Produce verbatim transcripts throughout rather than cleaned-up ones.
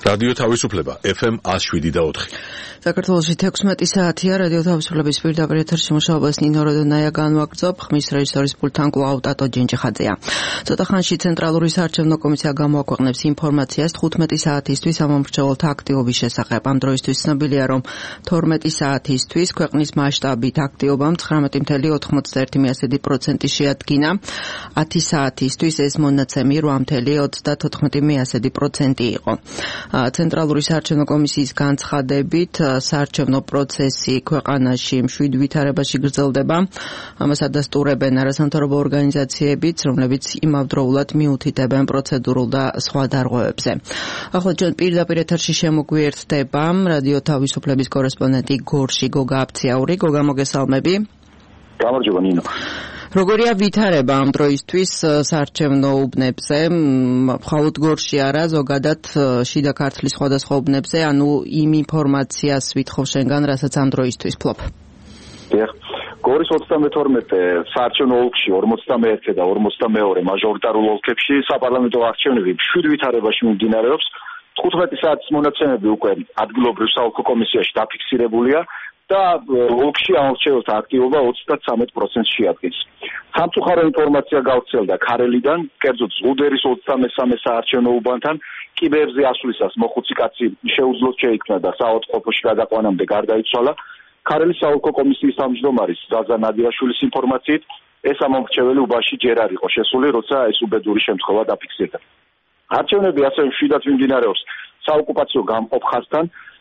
რადიო თავისუფლება ეფ ემ one oh seven და four. საქართველოში თექვსმეტი საათია რადიო თავისუფლების პირდაპირ ეთერში მუშაობას ნინო როდონაია განვაგრძობ, ხმის რეჟისორის პულტთან კვლავ ტატო ჯინჯიხაძეა. ცოტა ხანში ცენტრალური საარჩევნო კომისია გამოაქვეყნებს ინფორმაციას თხუთმეტი საათისთვის სამომრჩეველთა აქტივობის შესახებ. Ამ დროისთვის ცნობილია, რომ თორმეტი საათისთვის ქვეყნის მასშტაბით აქტივობამ ცხრამეტი virgulă ოთხმოცდაერთი პროცენტი შეადგინა. ათი საათისთვის ეს მონაცემი რვა virgulă ოცდაოთხ პროცენტი იყო. ცენტრალური საარჩევნო კომისიის განცხადებით საარჩევნო პროცესი ქვეყანაში მშვიდ ვითარებაში გრძელდება. ამას ადასტურებენ არასამთავრობო ორგანიზაციებიც, რომლებიც იმავდროულად მიუთითებენ პროცედურულ და სხვა დარღვევებზე. ახლა ჩვენ პირდაპირ ეთერში შემოგვიერთდება რადიო თავისუფლების კორესპონდენტი გორში გოგა აფციაური. გოგა, მოგესალმები. გამარჯობა ნინო. როგორია ვითარება ამ დროისთვის საარჩევნო უბნებზე, მხოლოდ გორში არა, ზოგადად შიდა ქართლის სხვადასხვა უბნებზე, ანუ იმ ინფორმაციას ვითხოვ შენგან, რასაც ამ დროისთვის ფლობ. დიახ, გორის ოცდამეთორმეტე საარჩევნო ოლქში ორმოცდამეერთე და ორმოცდამეორე მაჟორიტარულ ოლქებში საპარლამენტო არჩევნები მშვიდ ვითარებაში მიმდინარეობს. თხუთმეტი საათის მონაცემები უკვე ადგილობრივ საოლქო კომისიაში დაფიქსირებულია და ოლქში ამორჩეველთა აქტივობა ოცდათვრამეტ პროცენტს შეადგენს. სამწუხარო ინფორმაცია გავრცელდა ქარელიდან, კერძოდ ზღუდერის ოცდამესამე საარჩევნო უბანთან კიბეებზე ასვლისას მოხუცი კაცი შეუძლოდ შეიქმნა და საავადმყოფოში გადაყვანამდე გარდაიცვალა. ქარელის საოლქო კომისიის თავმჯდომარის ზაზა ნადირაშვილის ინფორმაციით, ეს ამომრჩეველი უბანში ჯერ არ იყო შესული, როცა ეს უბედური შემთხვევა დაფიქსირდა. არჩევნები ასევე მშვიდად მიმდინარეობს საოკუპაციო გამყოფ ხაზთან.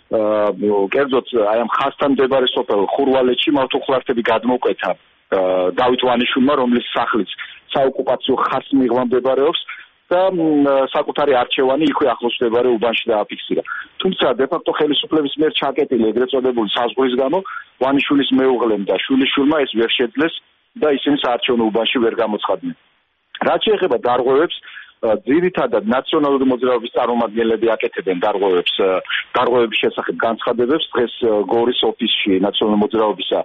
კერძოდ აი ამ ხაზთან მდებარე სოფელ ხურვალეთში მავთუხლართები გადმოკვეთა დავით ვანიშვილმა, რომლის სახლიც საოკუპაციო ხაზს მიღმა მდებარეობს და საკუთარი არჩევანი იქვე ახლოს მდებარე უბანში დააფიქსირა. თუმცა დე-ფაქტო ხელისუფლების მიერ ჩაკეტილი ეგრეთ წოდებული საზღვრის გამო ვანიშვილის მეუღლემ და შვილიშვილმა ეს ვერ შეძლეს და ისინი საარჩევნო უბანში ვერ გამოცხადნენ. რაც შეეხება დარღვევებს, ძირითადად ნაციონალური მოძრაობის წარმომადგენლები აკეთებენ დარღვევებს, დარღვევების შესახებ განცხადებებს. დღეს გორის ოფისში ნაციონალური მოძრაობისა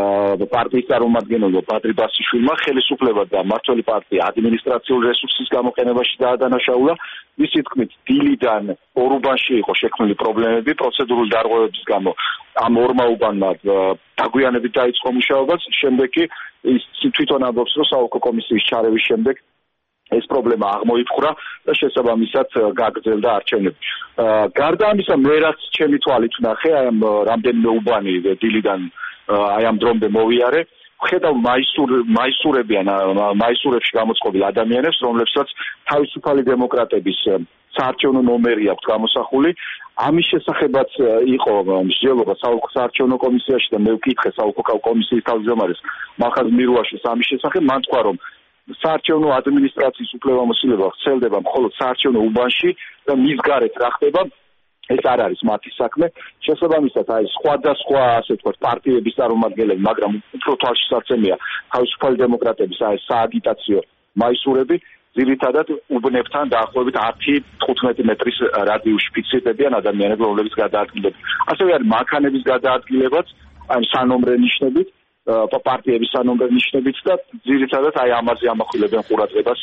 პარტიის წარმომადგენელმა ბადრი ბასიშვილმა ხელისუფლება და მმართველი პარტია ადმინისტრაციული რესურსის გამოყენებაში დაადანაშაულა. მისი თქმით, დილიდან ორ უბანში იყო შექმნილი პრობლემები პროცედურული დარღვევების გამო. ამ ორმა უბანმა დაგვიანებით დაიწყო მუშაობაც, შემდეგ კი ის თვითონ ამბობს, რომ საოლქო კომისიის ჩარევის შემდეგ ეს პრობლემა აღმოიფხვრა და შესაბამისად გაგრძელდა არჩევნები. გარდა ამისა, მე რაც ჩემი თვალით ვნახე, აი ამ რამდენიმე უბანი დილიდან აი ამ დრომდე მოვიარე, ვხედავ მაისურ მაისურებიან მაისურებში გამოწყობილ ადამიანებს, რომლებსაც თავისუფალი დემოკრატების საარჩევნო ნომერი აქვს გამოსახული. ამის შესახებაც იყო მსჯელობა საოლქო საარჩევნო კომისიაში და მე ვკითხე საოლქო კომისიის თავმჯდომარეს მახაზ მირუაშვილს ამის შესახებ. მან თქვა, რომ საარჩევნო ადმინისტრაციის უფლებამოსილება ვრცელდება მხოლოდ საარჩევნო უბანში და მის გარეთ რა ხდება, ეს არ არის მათი საქმე. შესაბამისად, აი სხვადასხვა ასე ვთქვათ პარტიების წარმომადგენლები, მაგრამ უფრო თვალშისაცემია თავისუფალი დემოკრატების აი სააგიტაციო მაისურები, ძირითადად უბნებთან დაახლოებით ათი თხუთმეტი მეტრის რადიუსში ფიქსირდებიან ადამიანები, რომლებიც გადაადგილდებიან. ასევე არის მანქანების გადაადგილებაც, აი სანომრე ნიშნებით, პარტიების სანომრე ნიშნებით და ძირითადად აი ამაზე ამახვილებენ ყურადღებას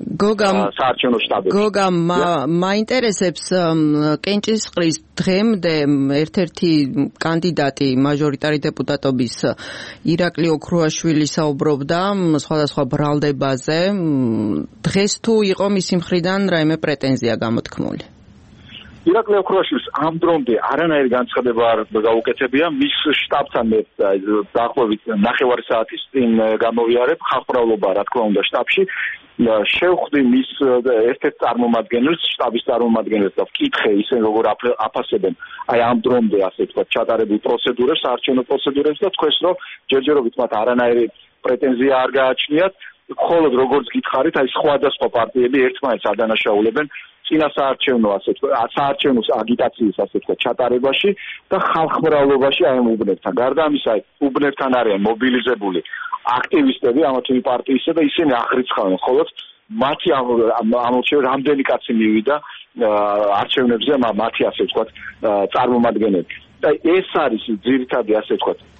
საარჩევნო შტაბებში. გოგა, მაინტერესებს კენჭისყრის დღემდე ერთ-ერთი კანდიდატი მაჟორიტარი დეპუტატობის ირაკლი ოქროაშვილი საუბრობდა სხვადასხვა ბრალდებაზე. დღეს თუ იყო მისი მხრიდან რაიმე პრეტენზია გამოთქმული? ირაკლი ოქროაშვილს ამ დრომდე არანაირი განცხადება არ გაუკეთებია. მის შტაბთან მე დაახლოებით ნახევარი საათის წინ გამოვიარებ, ხალხმრავლობა რა თქმა უნდა შტაბში. შევხვდი მის ერთ-ერთ წარმომადგენელს, შტაბის წარმომადგენელს და ვკითხე ისინი როგორ აფასებენ აი ამ დრომდე ასე ვთქვათ ჩატარებულ პროცედურებს, საარჩევნო პროცედურებს და თქვეს, რომ ჯერჯერობით მათ არანაირი პრეტენზია არ გააჩნიათ. მხოლოდ როგორც გითხარით, აი სხვადასხვა პარტიები ერთმანეთს ადანაშაულებენ წინა საარჩევნო ასე ვთქვათ, საარჩევნო აგიტაციის ასე ვთქვათ ჩატარებაში და ხალხმრავლობაში აი ამ უბნებთან. გარდა ამისა, უბნებთან არიან მობილიზებული აქტივისტები ამა თუ იმ პარტიისა და ისინი აღრიცხავენ მხოლოდ მათი ამორჩეველი რამდენი კაცი მივიდა არჩევნებზე, მათი ასე ვთქვათ წარმომადგენლები. და ეს არის ძირითადი ასე ვთქვათ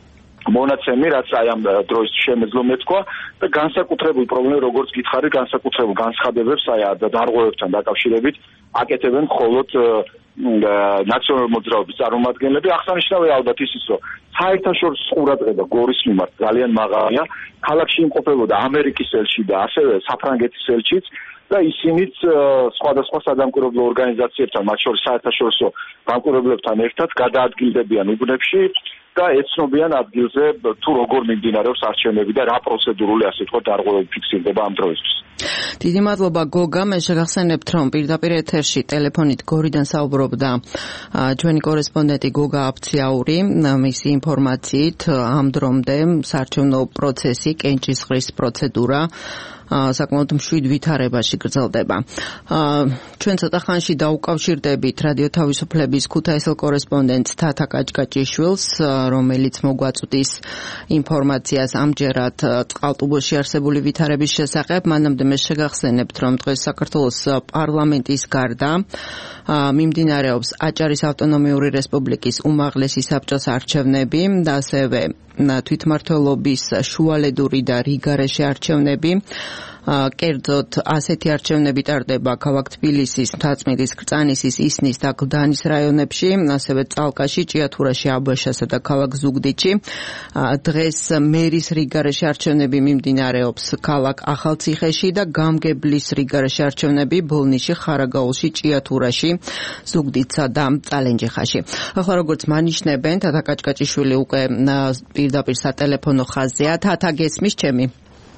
მონაცემი, რაც აი ამ დროს შემეძლო მეთქვა და განსაკუთრებული პრობლემა, როგორც გითხარი, განსაკუთრებულ განცხადებებს აი დარღვევებთან დაკავშირებით აკეთებენ მხოლოდ ნაციონალური მოძრაობის წარმომადგენლები. აღსანიშნავია ალბათ ისიც, რომ საერთაშორისო ყურადღება გორის მიმართ ძალიან მაღალია. ქალაქში იმყოფებოდა ამერიკის ელჩი და ასევე საფრანგეთის ელჩიც და ისინიც სხვადასხვა სადამკვირვებლო ორგანიზაციებთან, მათ შორის საერთაშორისო დამკვირვებლებთან ერთად გადაადგილდებიან უბნებში და ეცნობიან ადგილზე თუ როგორ მიმდინარეობს არჩევნები და რა პროცედურული ასე თქვა დარღვევები ფიქსირდება ამ დროისთვის. დიდი მადლობა გოგა, მე შეგახსენებთ, რომ პირდაპირ ეთერში ტელეფონით გორიდან საუბრობდა ჩვენი კორესპონდენტი გოგა აფციაური, მისი ინფორმაციით ამ დრომდე საარჩევნო პროცესი, კენჭისყრის პროცედურა საკმაოდ მშვიდ ვითარებაში გრძელდება. ჩვენ ცოტა ხანში დაუკავშირდებით რადიო თავისუფლების ქუთაისელ კორესპონდენტ თათა კაჭკაჭიშვილს, რომელიც მოგვაწვდის ინფორმაციას ამჯერად წყალტუბოში არსებული ვითარების შესახებ. მანამდე მე შეგახსენებთ, რომ დღეს საქართველოს პარლამენტის გარდა მიმდინარეობს აჭარის ავტონომიური რესპუბლიკის უმაღლესი საბჭოს არჩევნები და ასევე თვითმმართველობის შუალედური და რიგარეშე არჩევნები. კერძოდ ასეთი არჩევნები ტარდება ქალაქ თბილისის, მთაწმინდის, კრწანისის, ისნის და გლდანის რაიონებში, ასევე წალკაში, ჭიათურაში, აბაშასა და ქალაქ ზუგდიდში. დღეს მერის რიგარეშე არჩევნები მიმდინარეობს ქალაქ ახალციხეში და გამგებლის რიგარეშე არჩევნები ბოლნიში, ხარაგაულში, ჭიათურაში, ზუგდიდსა და წალენჯიხაში. ახლა როგორც მანიშნებენ, თათა კაჭკაჭიშვილი უკვე პირდაპირ სატელეფონო ხაზზეა. თათა გესმის ჩემი?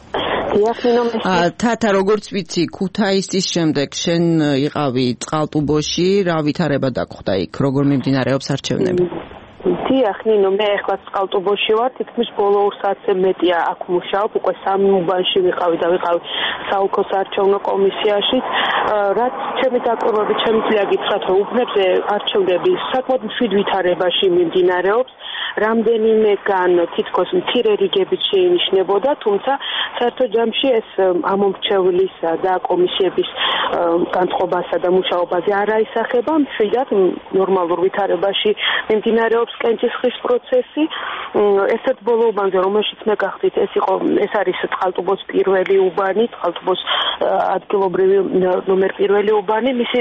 თათა, როგორც ვიცი, ქუთაისის შემდეგ შენ იყავი წყალტუბოში, რა ვითარება დაგხვდა იქ, როგორ მიმდინარეობს არჩევნები? დიახ, ნინო, მე ახლა წყალტუბოში ვარ, თითქმის ბოლო ორ საათზე მეტია აქ მუშაობ, უკვე სამი უბანში ვიყავი და ვიყავი საოლქოს არჩევნო კომისიაში. რაც ჩემი დაკვირვებით შემიძლია გითხრათ, რომ უბნებზე არჩევნები საკმაოდ მშვიდ ვითარებაში მიმდინარეობს. რამდენიმეგან თითქოს მცირე რიგებით შეინიშნებოდა, თუმცა საერთო ჯამში ეს ამომრჩევლისა და კომისიების განწყობასა და მუშაობაზე არ აისახება. მშვიდად ნორმალურ ვითარებაში მიმდინარეობს კენჭისყრის პროცესი. ერთ-ერთ ბოლო უბანზე, რომელშიც მე გახდით, ეს იყო ეს არის წყალტუბოს პირველი უბანი, წყალტუბოს ადგილობრივი ნომერ პირველი უბანი. მისი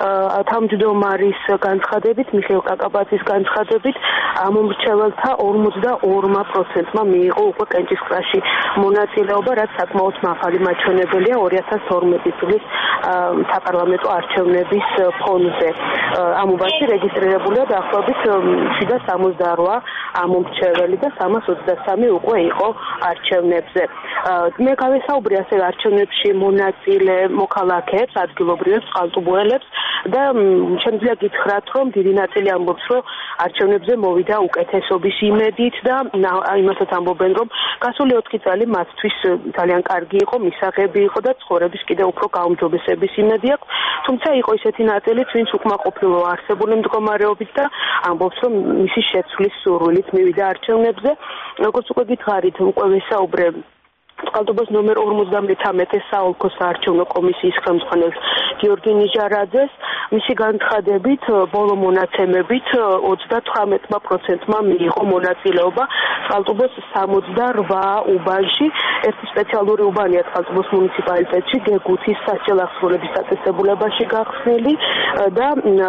თავმჯდომარის განცხადებით, მიხეილ კაკაბაძის განცხადებით, ამომრჩეველთა ორმოცდაორ პროცენტმა მიიღო უკვე კენჭისყრაში მონაწილეობა, რაც საკმაოდ მაღალი მაჩვენებელია ორი ათას თორმეტი წლის საპარლამენტო არჩევნების ფონზე. ამ უბანში რეგისტრირებულია დაახლოებით შვიდას სამოცდაორ ამომრჩეველი და სამას ოცდასამი უკვე იყო არჩევნებზე. მე გავესაუბრე ასევე არჩევნებში მონაწილე მოქალაქეებს, ადგილობრივებს, წყალტუბოელებს და შემიძლია გითხრათ, რომ დიდი ნაწილი ამბობს, რომ არჩევნებზე მოვიდა უკეთესობის იმედით და იმასაც ამბობენ, რომ გასული ოთხი წელი მათთვის ძალიან კარგი იყო, მისაღები იყო და ცხოვრების კიდევ უფრო გაუმჯობესების იმედი აქვს. თუმცა იყო ისეთი ნაწილიც, ვინც უკმაყოფილო არსებული მდგომარეობით და ამბობს, რომ მისი შეცვლის სურვილით მივიდა არჩევნებზე. როგორც უკვე გითხარით, უკვე ვესაუბრე წყალტუბოს ნომერ ორმოცდამეთამეტე საოლქო საარჩევნო კომისიის ხელმძღვანელს გიორგი ნიჟარაძეს. მისი განცხადებით, ბოლო მონაცემებით ოცდათვრამეტ პროცენტმა მიიღო მონაწილეობა წყალტუბოს სამოცდარვა უბანში. ერთი სპეციალური უბანია წყალტუბოს მუნიციპალიტეტში, გეგუთის სასჯელ აღსრულების დაწესებულებაში გახსნილი და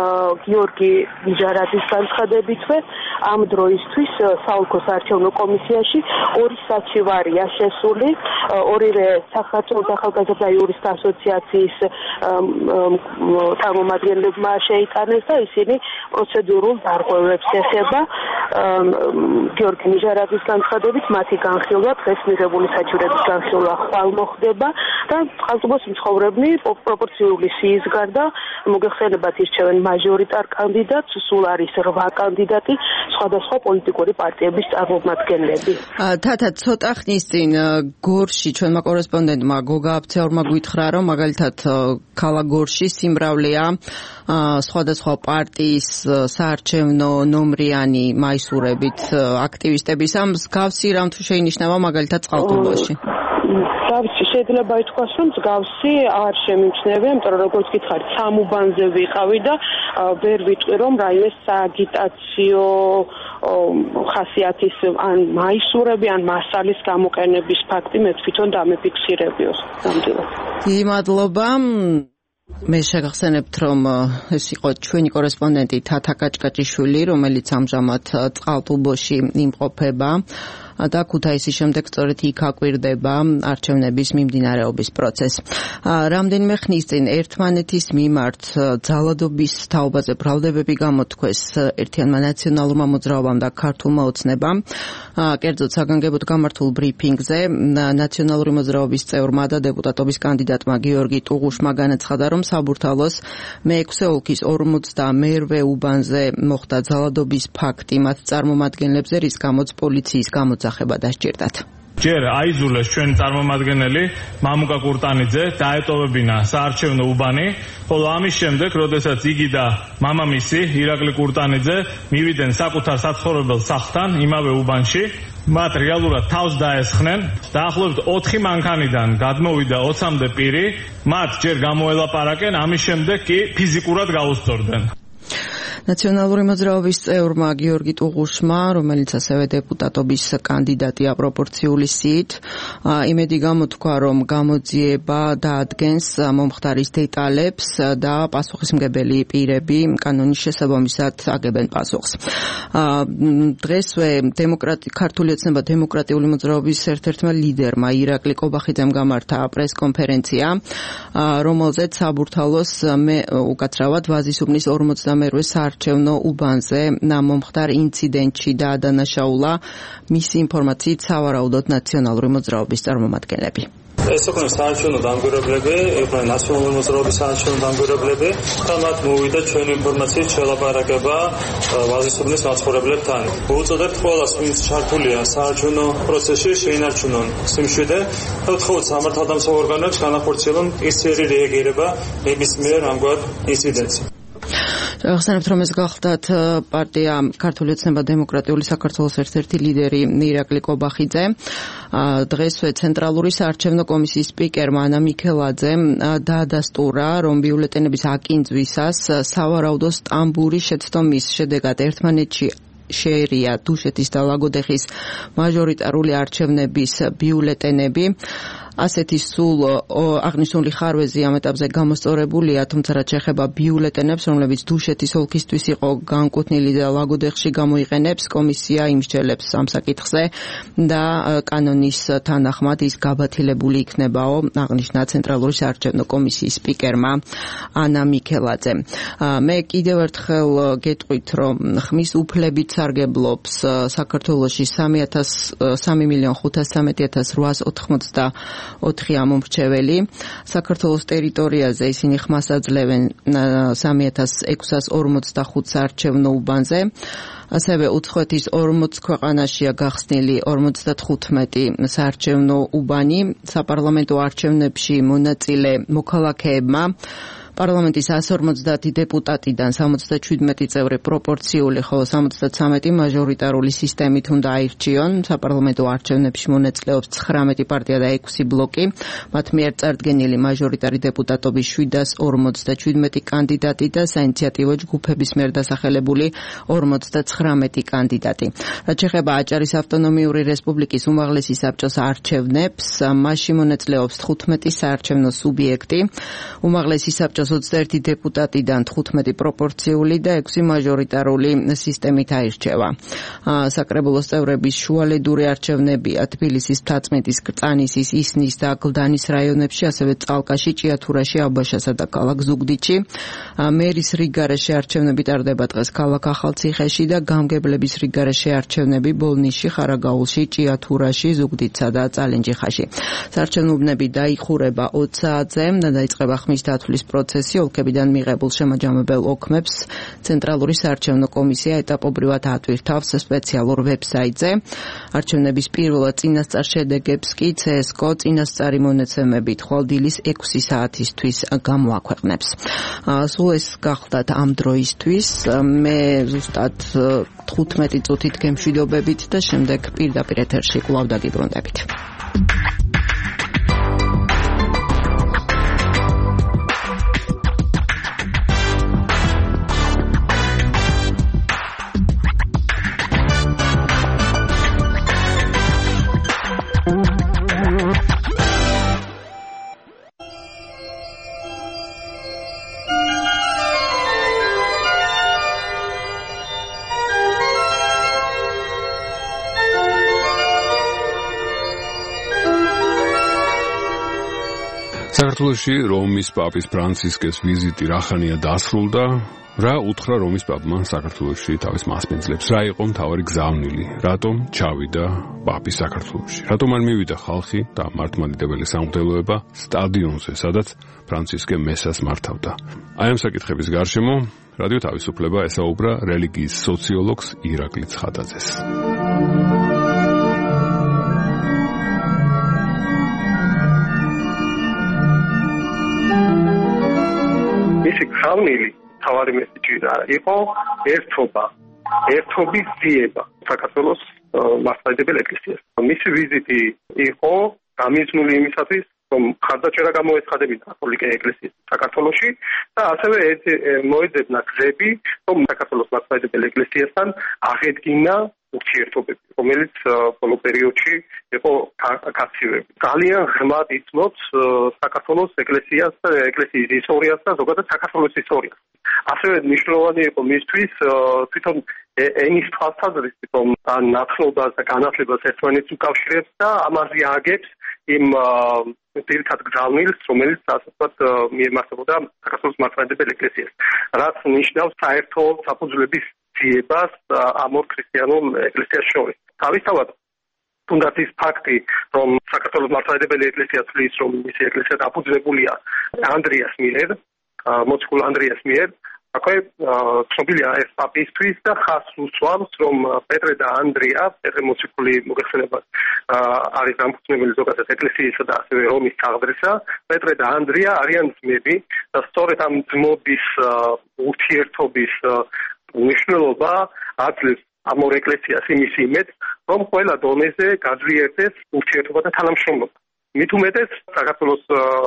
გიორგი ნიჟარაძის განცხადებითვე ამ დროისთვის საოლქო საარჩევნო კომისიაში ორი საჩივარია შესული. ორივე საქართველოს ახალგაზრდა იურისტთა ასოციაციის წარმომადგენლებმა შეიტანეს და ისინი პროცედურულ დარღვევებს ეხება. გიორგი ნიჟარაძის განცხადებით, მათი განხილვა დღეს მიღებული საჩივრების განხილვა ხვალ მოხდება და წყალტუბოს მცხოვრებნი პროპორციული სიის გარდა მოგეხსენებათ ირჩევენ მაჟორიტარ კანდიდატს, სულ არის რვა კანდიდატი, სხვადასხვა პოლიტიკური პარტიების წარმომადგენლები. თათა, ცოტა ხნის წინ გორში ჩვენმა კორესპონდენტმა გოგა აფციაურმა გითხრა, რომ მაგალითად ქალაქ გორში სიმრავლეა სხვადასხვა პარტიის საარჩევნო ნომრიანი მაისურებით აქტივისტების. ამ მსგავსი რამ თუ შეინიშნება მაგალითად წყალტუბოში? და მსგავსი შეიძლება ითქვას, რომ მსგავსი არ შემიმჩნევია, იმიტომ რომ როგორც გითხარით, სამ უბანზე ვიყავი და ვერ ვიტყვი, რომ რაიმე სააგიტაციო ხასიათის ან მაისურები ან მასალის გამოყენების ფაქტი მე თვითონ დამეფიქსირებიო. ნამდვილად. დიდი მადლობა. მე შეგახსენებთ, რომ ეს იყო ჩვენი კორესპონდენტი თათა კაჭკაჭიშვილი, რომელიც ამჟამად წყალტუბოში იმყოფება და ქუთაისის შემდეგ სწორედ იქ აკვირდება არჩევნების მიმდინარეობის პროცესს. რამდენიმე ხნის წინ ერთმანეთის მიმართ ძალადობის თაობაზე ბრალდებები გამოთქვეს ერთიანმა ნაციონალურმა მოძრაობამ და ქართულმა ოცნებამ. კერძოდ საგანგებოდ გამართულ ბრიფინგზე ნაციონალური მოძრაობის წევრმა და დეპუტატობის კანდიდატმა გიორგი ტუღუშმა განაცხადა, რომ საბურთალოს მეექვსე ოლქის ორმოცდამერვე უბანზე მოხდა ძალადობის ფაქტი მათ წარმომადგენლებზე, რის გამოც პოლიციის გამოძახება დასჭირდათ. ჯერ აიძულეს ჩვენი წარმომადგენელი მამუკა კურტანიძე დაეტოვებინა საარჩევნო უბანი, ხოლო ამის შემდეგ, როდესაც იგი და მამამისი ირაკლი კურტანიძე მივიდნენ საკუთარ საცხოვრებელ სახლთან იმავე უბანში, მათ რეალურად თავს დაესხნენ. დაახლოებით ოთხი მანქანიდან გადმოვიდა ოცამდე პირი, მათ ჯერ გამოელაპარაკენ, ამის შემდეგ კი ფიზიკურად გაუსწორდნენ. ნაციონალური მოძრაობის წევრმა გიორგი ტუღუშმა, რომელიც ასევე დეპუტატობის კანდიდატია პროპორციული სიით, იმედი გამოთქვა, რომ გამოძიება დაადგენს მომხდარის დეტალებს და პასუხისმგებელი პირები კანონის შესაბამისად აგებენ პასუხს. დღესვე ქართული ოცნება დემოკრატიული მოძრაობის ერთ-ერთმა ლიდერმა ირაკლი კობახიძემ გამართა პრესკონფერენცია, რომელზეც საბურთალოს უკაცრავად ვაზისუბნის ორმოცდამერვე საარჩევნო უბანზე მომხდარ ინციდენტში დაადანაშაულა მისი ინფორმაციით სავარაუდოდ ნაციონალური მოძრაობის წარმომადგენლები. ეს იყო საარჩევნო დამკვირვებლები, იყვნენ ნაციონალური მოძრაობის საარჩევნო დამკვირვებლები და მათ მოვიდა ჩვენი ინფორმაციით შელაპარაკება ვაზისუბნის მაცხოვრებლებთან. ვუწოდებთ ყველას, ვინც ჩართულია საარჩევნო პროცესში, შეინარჩუნონ სიმშვიდე და ვთხოვთ სამართალდამცავ ორგანოებს განახორციელონ ისწრაფი რეაგირება ნებისმიერ ამგვარ ინციდენტზე. ახსენებთ, რომ ეს გახლდათ პარტია ქართული ოცნება დემოკრატიული საქართველოს ერთ-ერთი ლიდერი ირაკლი კობახიძე. დღესვე ცენტრალური საარჩევნო კომისიის სპიკერმა ანა მიქელაძემ დაადასტურა, რომ ბიულეტენების აკინძვისას სავარაუდო სტამბურის შეცდომის შედეგად ერთმანეთში შეერია დუშეთის და ლაგოდეხის მაჟორიტარული არჩევნების ბიულეტენები. ასეთი სულ აღნიშნული ხარვეზი ამ ეტაპზე გამოსწორებულია, თუმცა რაც შეეხება ბიულეტენებს, რომლებიც დუშეთის ოლქისთვის იყო განკუთვნილი და ლაგოდეხში გამოიყენებს, კომისია იმსჯელებს ამ საკითხზე და კანონის თანახმად ის გაბათილებული იქნებაო, აღნიშნა ცენტრალური საარჩევნო კომისიის სპიკერმა ანა მიქელაძემ. მე კიდევ ერთხელ გეტყვით, რომ ხმის უფლებით სარგებლობს საქართველოში სამი მილიონ ხუთასმეტი ათას რვაას ოთხმოცდა ოთხი ამომრჩეველი. საქართველოს ტერიტორიაზე ისინი ხმას აძლევენ სამი ათას ექვსას ორმოცდახუთ საარჩევნო უბანზე. ასევე უცხოეთის ორმოც ქვეყანაშია გახსნილი ორმოცდათხუთმეტი საარჩევნო უბანი. საპარლამენტო არჩევნებში მონაწილე მოქალაქეებმა პარლამენტის ასი ორმოცდაათი დეპუტატიდან სამოცდაჩვიდმეტი წევრი პროპორციული, ხოლო სამოცდაცამეტი მაჟორიტარული სისტემით უნდა აირჩიონ. საპარლამენტო არჩევნებში მონაწილეობს ცხრამეტი პარტია და ექვსი ბლოკი. მათ მიერ წარდგენილი მაჟორიტარი დეპუტატობის შვიდას ორმოცდაჩვიდმეტი კანდიდატი და საინიციატივო ჯგუფების მიერ დასახელებული ორმოცდაცხრამეტი კანდიდატი. რაც შეეხება აჭარის ავტონომიური რესპუბლიკის უმაღლესი საბჭოს არჩევნებს, მასში მონაწილეობს თხუთმეტი საარჩევნო სუბიექტი. უმაღლესი საბჭოს ოცდაერთი დეპუტატიდან თხუთმეტი პროპორციული და ექვსი მაჟორიტარული სისტემით აირჩევა. საკრებულოს წევრების შუალედური არჩევნებია თბილისის, მთაწმინდის, კრწანისის, ისნის და გლდანის რაიონებში, ასევე წალკაში, ჭიათურაში, აბაშასა და ქალაქ ზუგდიდში. მერის რიგგარეშე არჩევნები ტარდება დღეს ქალაქ ახალციხეში და გამგებლების რიგგარეშე არჩევნები ბოლნისში, ხარაგაულში, ჭიათურაში, ზუგდიდსა და წალენჯიხაში. საარჩევნო უბნები დაიხურება ოც საათზე და დაიწყება ხმის დათვლის პროცესი. ოლქებიდან მიღებულ შემაჯამებელ ოქმებს ცენტრალური საარჩევნო კომისია ეტაპობრივად ატვირთავს სპეციალურ ვებსაიტზე. არჩევნების პირველად წინასწარ შედეგებს კი ცსკო წინასწარი მონაცემებით ხვალდილის ექვსი საათისთვის გამოაქვეყნებს. სულ ეს გახლდათ ამ დროისთვის. მე ზუსტად თხუთმეტი წუთით გემშვიდობებით და შემდეგ პირდაპირ ეთერში კვლავ დაგიბრუნდებით. საქართველოში რომის პაპის ფრანცისკეს ვიზიტი რახანია დასრულდა. რა უთხრა რომის პაპმა საქართველოში თავის მასპინძლებს? რა იყო მთავარი გზავნილი? რატომ ჩავიდა პაპი საქართველოში? რატომ არ მივიდა ხალხი და მართლმადიდებელი სამღვდელოება სტადიონზე, სადაც ფრანცისკე მესას მართავდა? აი ამ საკითხების გარშემო რადიო თავისუფლება ესაუბრა რელიგიის სოციოლოგს ირაკლი ცხადაძეს. მისი გზავნილი თავარი მესიჯი იყო ერთობა, ერთობის ძიება საქართველოს მართლმადიდებელ ეკლესიას. მისი ვიზიტი იყო გამიზნული იმისათვის, რომ ხარდაჭერა გამოეცხადებინა კათოლიკე ეკლესიის საქართველოში და ასევე მოეძებნა გზები, რომ საქართველოს მართლმადიდებელ ეკლესიასთან აღედგინა ურთიერთობები, რომელიც ბოლო პერიოდში იყო გაცივებული. ძალიან ღრმად იცნობს საქართველოს ეკლესიას, ეკლესიის ისტორიას და ზოგადად საქართველოს ისტორიას. ასევე მნიშვნელოვანი იყო მისთვის თვითონ ენის თვალსაზრისით, რომ ნაცნობას და განათლებას ერთმანეთს უკავშირებს და ამაზე აგებს იმ ძირითად გზავნილს, რომელიც ასე ვთქვათ მიემართებოდა საქართველოს მართლმადიდებელ ეკლესიას, რაც ნიშნავს საერთო საფუძვლების ძიებას ამ ორ ქრისტიანულ ეკლესიას შორის. თავისთავად თუნდაც ის ფაქტი, რომ საქართველოს მართლმადიდებელი ეკლესია თვლის, რომ მისი ეკლესია დაფუძნებულია ანდრიას მიერ, მოციქულ ანდრიას მიერ, აქვე ცნობილია ეს პაპისთვის და ხაზს უსვამს, რომ პეტრე და ანდრია, პეტრე მოციქული მოგეხსენებათ, არის დამფუძნებელი ზოგადად ეკლესიისა და ასევე რომის თაღდრისა, პეტრე და ანდრია არიან ძმები და სწორედ ამ ძმობის ურთიერთობის მნიშვნელობა აძლევს ამ ორ ეკლესიას იმის იმედს, რომ ყველა დონეზე გაძლიერდეს ურთიერთობა და თანამშრომლობა. მით უმეტეს საქართველოს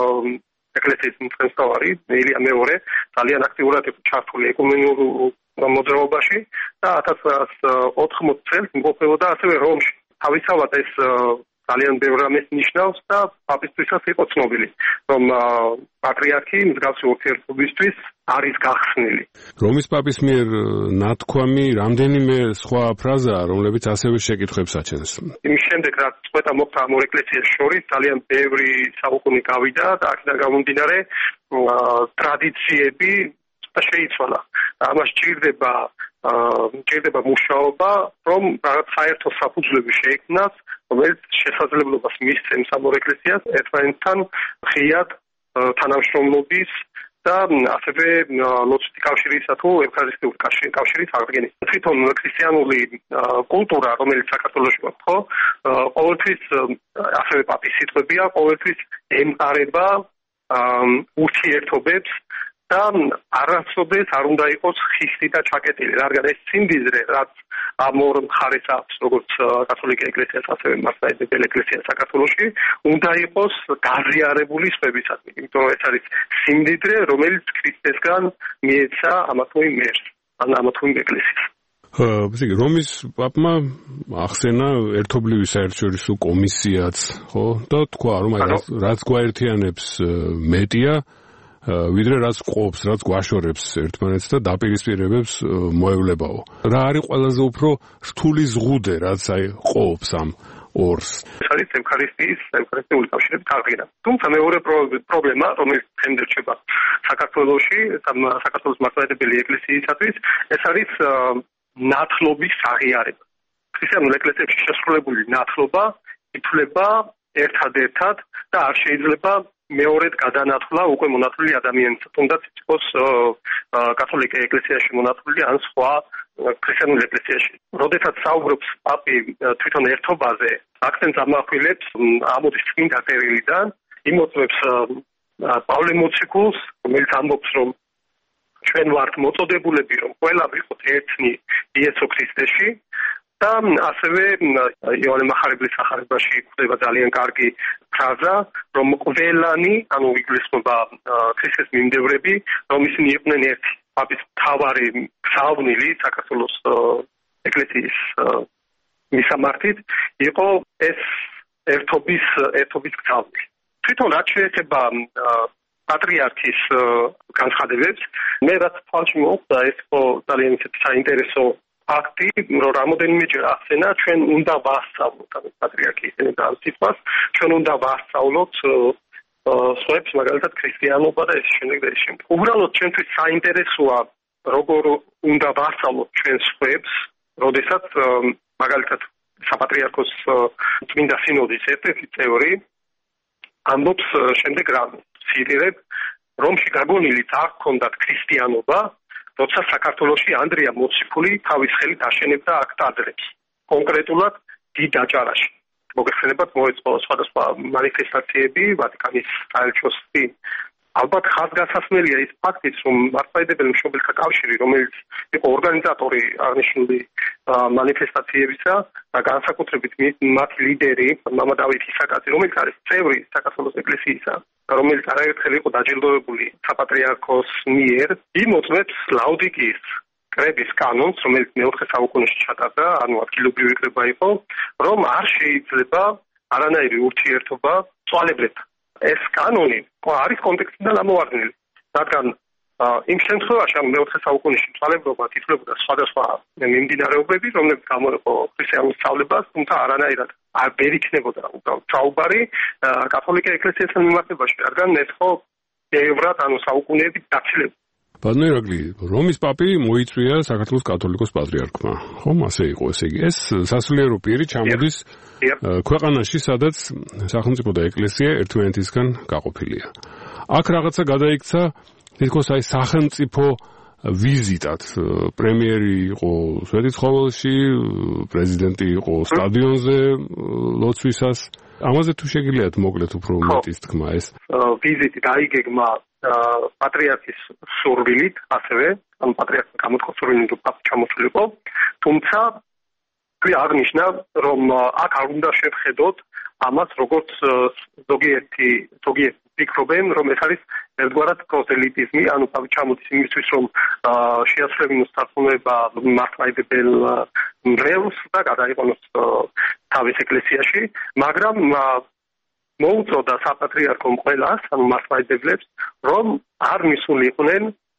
ეკლესიის მწყემსთავარი ილია მეორე ძალიან აქტიურად იყო ჩართული ეკუმენურ მოძრაობაში და ათას ოთხმოცდ წელს იმყოფებოდა ასევე რომში. თავისთავად ეს ძალიან ბევრ რამეს ნიშნავს და პაპისთვისაც იყო ცნობილი, რომ პატრიარქი მსგავსი ურთიერთობისთვის არის გახსნილი. რომის პაპის მიერ ნათქვამი რამდენიმე სხვა ფრაზაა, რომლებიც ასევე შეკითხვებს აჩენს. იმის შემდეგ, რაც წვეთა მოხდა ამ ორ ეკლესიას შორის, ძალიან ბევრი საუკუნე გავიდა და აქედან გამომდინარე ტრადიციები შეიცვალა. ამას ჭირდება ჭირდება მუშაობა, რომ რაღაც საერთო საფუძვლები შეიქმნას, რომელიც შესაძლებლობას მისცემს ამ ორ ეკლესიას ერთმანეთთან ღიად თანამშრომლობის და ასევე ლოცვითი კავშირისა თუ ევქარისტიური კავშირის აღდგენის. თვითონ ქრისტიანული კულტურა, რომელიც საქართველოში გვაქვს, ხო, ყოველთვის ასევე პაპის სიტყვებია, ყოველთვის ემყარება ურთიერთობებს და არასოდეს არ უნდა იყოს ხისტი და ჩაკეტილი, რადგან ეს სიმდიდრე, რაც ამ ორ მხარეს აქვს, როგორც კათოლიკე ეკლესიას, ასევე მართლმადიდებელი ეკლესია საქართველოში, უნდა იყოს გაზიარებული სხვებისადმი. იმიტომ რომ ეს არის სიმდიდრე, რომელიც ქრისტესგან მიეცა ამა თუ იმ მერს, ან ამა თუ იმ ეკლესიას. რომის პაპმა ახსენა ერთობლივი საერთაშორისო კომისიაც, ხო? და თქვა, რომ რაც გვაერთიანებს მეტია ვიდრე რაც ყოფს, რაც გვაშორებს ერთმანეთს და დაპირისპირებებს მოევლებაო. რა არის ყველაზე უფრო რთული ზღუდე, რაც აი ყოფს ამ ორს? ეს არის ევქარისტიის, ევქარისტიული კავშირის აღდგენა. თუმცა მეორე პრობლემა, რომელიც დღემდე რჩება საქართველოში, საქართველოს მართლმადიდებელი ეკლესიისათვის, ეს არის ნათლობის აღიარება. ქრისტიანულ ეკლესიებში შესრულებული ნათლობა ითვლება ერთადერთად და არ შეიძლება მეორედ გადანათვლა უკვე მონათლული ადამიანის, თუნდაც იყოს კათოლიკე ეკლესიაში მონათლული ან სხვა ქრისტიანულ ეკლესიაში. როდესაც საუბრობს პაპი თვითონ ერთობაზე, აქცენტს ამახვილებს ამოდის წმინდა წერილიდან, იმოწმებს პავლე მოციქულს, რომელიც ამბობს, რომ ჩვენ ვართ მოწოდებულები, რომ ყველა ვიყოთ ერთნი იესო ქრისტეში. და ასევე იოანე მახარებლის სახარებაში გვხვდება ძალიან კარგი ფრაზა, რომ ყველანი, ანუ იგულისხმება ქრისტეს მიმდევრები, რომ ისინი იყვნენ ერთი. პაპის მთავარი გზავნილი საქართველოს ეკლესიის მისამართით იყო ეს ერთობის ერთობის გზავნილი. თვითონ რაც შეეხება პატრიარქის განცხადებებს, მე რაც თვალში მოხვდა, ეს იყო ძალიან ისეთი საინტერესო ფაქტი, რომ რამოდენიმეჯერ ახსენა, ჩვენ უნდა ვასწავლოთ, ანუ პატრიარქი ისინი და ამ სიტყვას, ჩვენ უნდა ვასწავლოთ სხვებს, მაგალითად ქრისტიანობა და ეს შემდეგ და ეს შემდეგ. უბრალოდ ჩვენთვის საინტერესოა როგორ უნდა ვასწავლოთ ჩვენ სხვებს, როდესაც მაგალითად საპატრიარქოს წმინდა სინოდის ერთ-ერთი წევრი ამბობს შემდეგ რამე. ციტირებ, რომში გაგონილით არ ჰქონდათ ქრისტიანობა, როცა საქართველოში ანდრია მოციქული თავის ხელით აშენებდა აქ ტაძრებს. კონკრეტულად დიდ აჭარაში. მოგეხსენებათ მოეწყო სხვადასხვა მანიფესტაციები ვატიკანის საელჩოს წინ. ალბათ ხაზგასასმელია ის ფაქტიც, რომ მართლმადიდებელი მშობელთა კავშირი, რომელიც იყო ორგანიზატორი აღნიშნული მანიფესტაციებისა და განსაკუთრებით მათი ლიდერი მამა დავით ისაკაძე, რომელიც არის წევრი საქართველოს ეკლესიისა, რომელიც არაერთხელ იყო დაჯილდოებული საპატრიარქოს მიერ, იმოწმებს ლაუდიკიის კრების კანონს, რომელიც მეოთხე საუკუნეში ჩატარდა, ანუ ადგილობრივი კრება იყო, რომ არ შეიძლება არანაირი ურთიერთობა წვალებლებთან. ეს კანონი არის კონტექსტიდან ამოვარდნილი, რადგან იმ შემთხვევაში, ან მეოთხე საუკუნეში წვალებობა თითქოს სხვადასხვა მიმდინარეობები, რომლებიც გამოიყო ქრისტიანულ სწავლებას, თუმცა არანაირად არ ვერ იქნებოდა უბრალოდ საუბარი კათოლიკე ეკლესიასთან მიმართებაში, რადგან ეს ხო ბევრად ანუ საუკუნეებით დაცილებული. ბატონო ირაკლი, რომის პაპი მოიწვია საქართველოს კათოლიკოს პატრიარქმა. ხომ ასე იყო, ესე იგი, ეს სასულიერო პირი ჩამოდის ქვეყანაში, სადაც სახელმწიფო და ეკლესია ერთმანეთისგან გაყოფილია. აქ რაღაცა გადაიქცა, თითქოს აი სახელმწიფო ვიზიტად. პრემიერი იყო სვეტიცხოველში, პრეზიდენტი იყო სტადიონზე ლოცვისას. ამაზე თუ შეგიძლიათ მოკლედ უფრო მეტის თქმა ეს. ვიზიტი დაიგეგმა პატრიარქის სურვილით, ასევე, ანუ პატრიარქის გამოთქვა სურვილით, რომ პაპი ჩამოსულიყო, თუმცა აღნიშნა, რომ აქ არ უნდა შევხედოთ ამას, როგორც ზოგიერთი ზოგიერთი ფიქრობენ, რომ ეს არის ერთგვარად პროზელიტიზმი, ანუ პაპი ჩამოდის იმისთვის, რომ შეასრულებინოს სარწმუნება მართლმადიდებელ მრევლს და გადაიყვანოს თავის ეკლესიაში, მაგრამ მოუწოდა საპატრიარქომ ყველას, ანუ მართლმადიდებლებს, რომ არ მისულიყვნენ